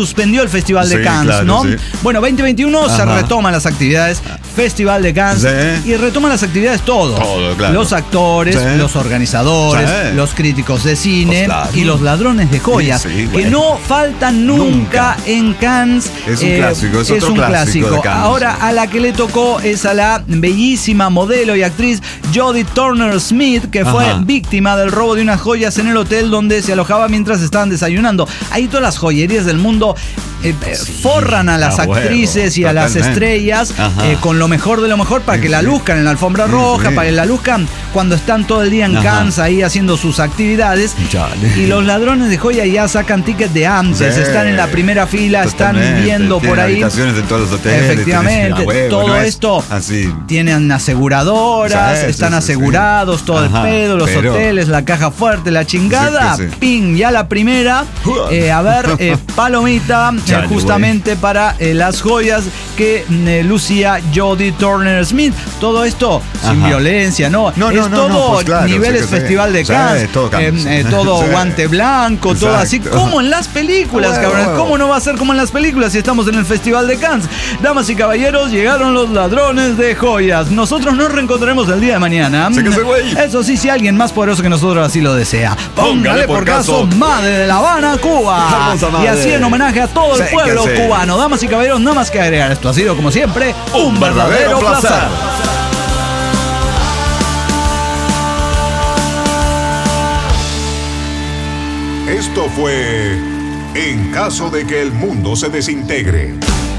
Festival de Sí, Cannes, claro, ¿no? sí. Bueno, veinte veintiuno se Ajá. retoman las actividades, Festival de Cannes, Sí. y retoman las actividades todos. Todo, claro. Los actores, Sí. los organizadores, Sí. los críticos de cine Pues claro. y los ladrones de joyas, Sí, sí, que bueno. no faltan nunca, Nunca. en Cannes. Es un clásico, es otro un clásico clásico. de Cannes. Ahora, a la que le tocó es a la bellísima modelo y actriz Jodie Turner-Smith, que fue Ajá. víctima del robo de unas joyas en el hotel donde se alojaba mientras estaban desayunando. Ahí todas las joyerías del mundo eh, eh, forran a las a huevo, actrices y a las totalmente. estrellas Ajá. eh, con lo mejor de lo mejor para Sí, que la sí. luzcan en la alfombra Sí, roja, sí. para que la luzcan cuando están todo el día en Ajá. Cannes ahí haciendo sus actividades. Chale. Y los ladrones de joya ya sacan tickets de antes, Sí. están en la primera fila, están Totalmente. viendo por Tienen ahí. habitaciones en todos los hoteles. Efectivamente, tienen- a huevo, todo no es esto así. tienen aseguradoras, Sí, sí, están sí, asegurados, sí. todo Ajá, el pedo, los pero- hoteles, la caja fuerte, la chingada. Sí, que sí. Ping, ya la primera. eh, a ver, eh, palomita, eh, Chale, justamente para eh, las joyas que eh, lucía Jodie Turner-Smith. Todo esto sin Ajá. violencia, ¿no? No, es no, no, todo no, pues claro, niveles sí que sí. Festival de Sí, Cannes. todo Cannes. eh, eh, todo Sí. guante blanco, todo así. Exacto. Como en las películas, Huevo, cabrón. huevo. ¿Cómo no va a ser como en las películas si estamos en el Festival de Cannes? Damas y caballeros, llegaron los ladrones de joyas. Nosotros nos reencontraremos el día de mañana. Sí que sí, güey. Eso sí, si alguien más poderoso que nosotros así lo desea. Póngale por caso, Madre de La Habana, Cuba. Hermosa Y madre. así en homenaje a todo el Sí que pueblo sí. cubano. Damas y caballeros, nada más que agregar. Esto ha sido, como siempre, un, Un verdadero, verdadero placer. placer. Esto fue En caso de que el mundo se desintegre.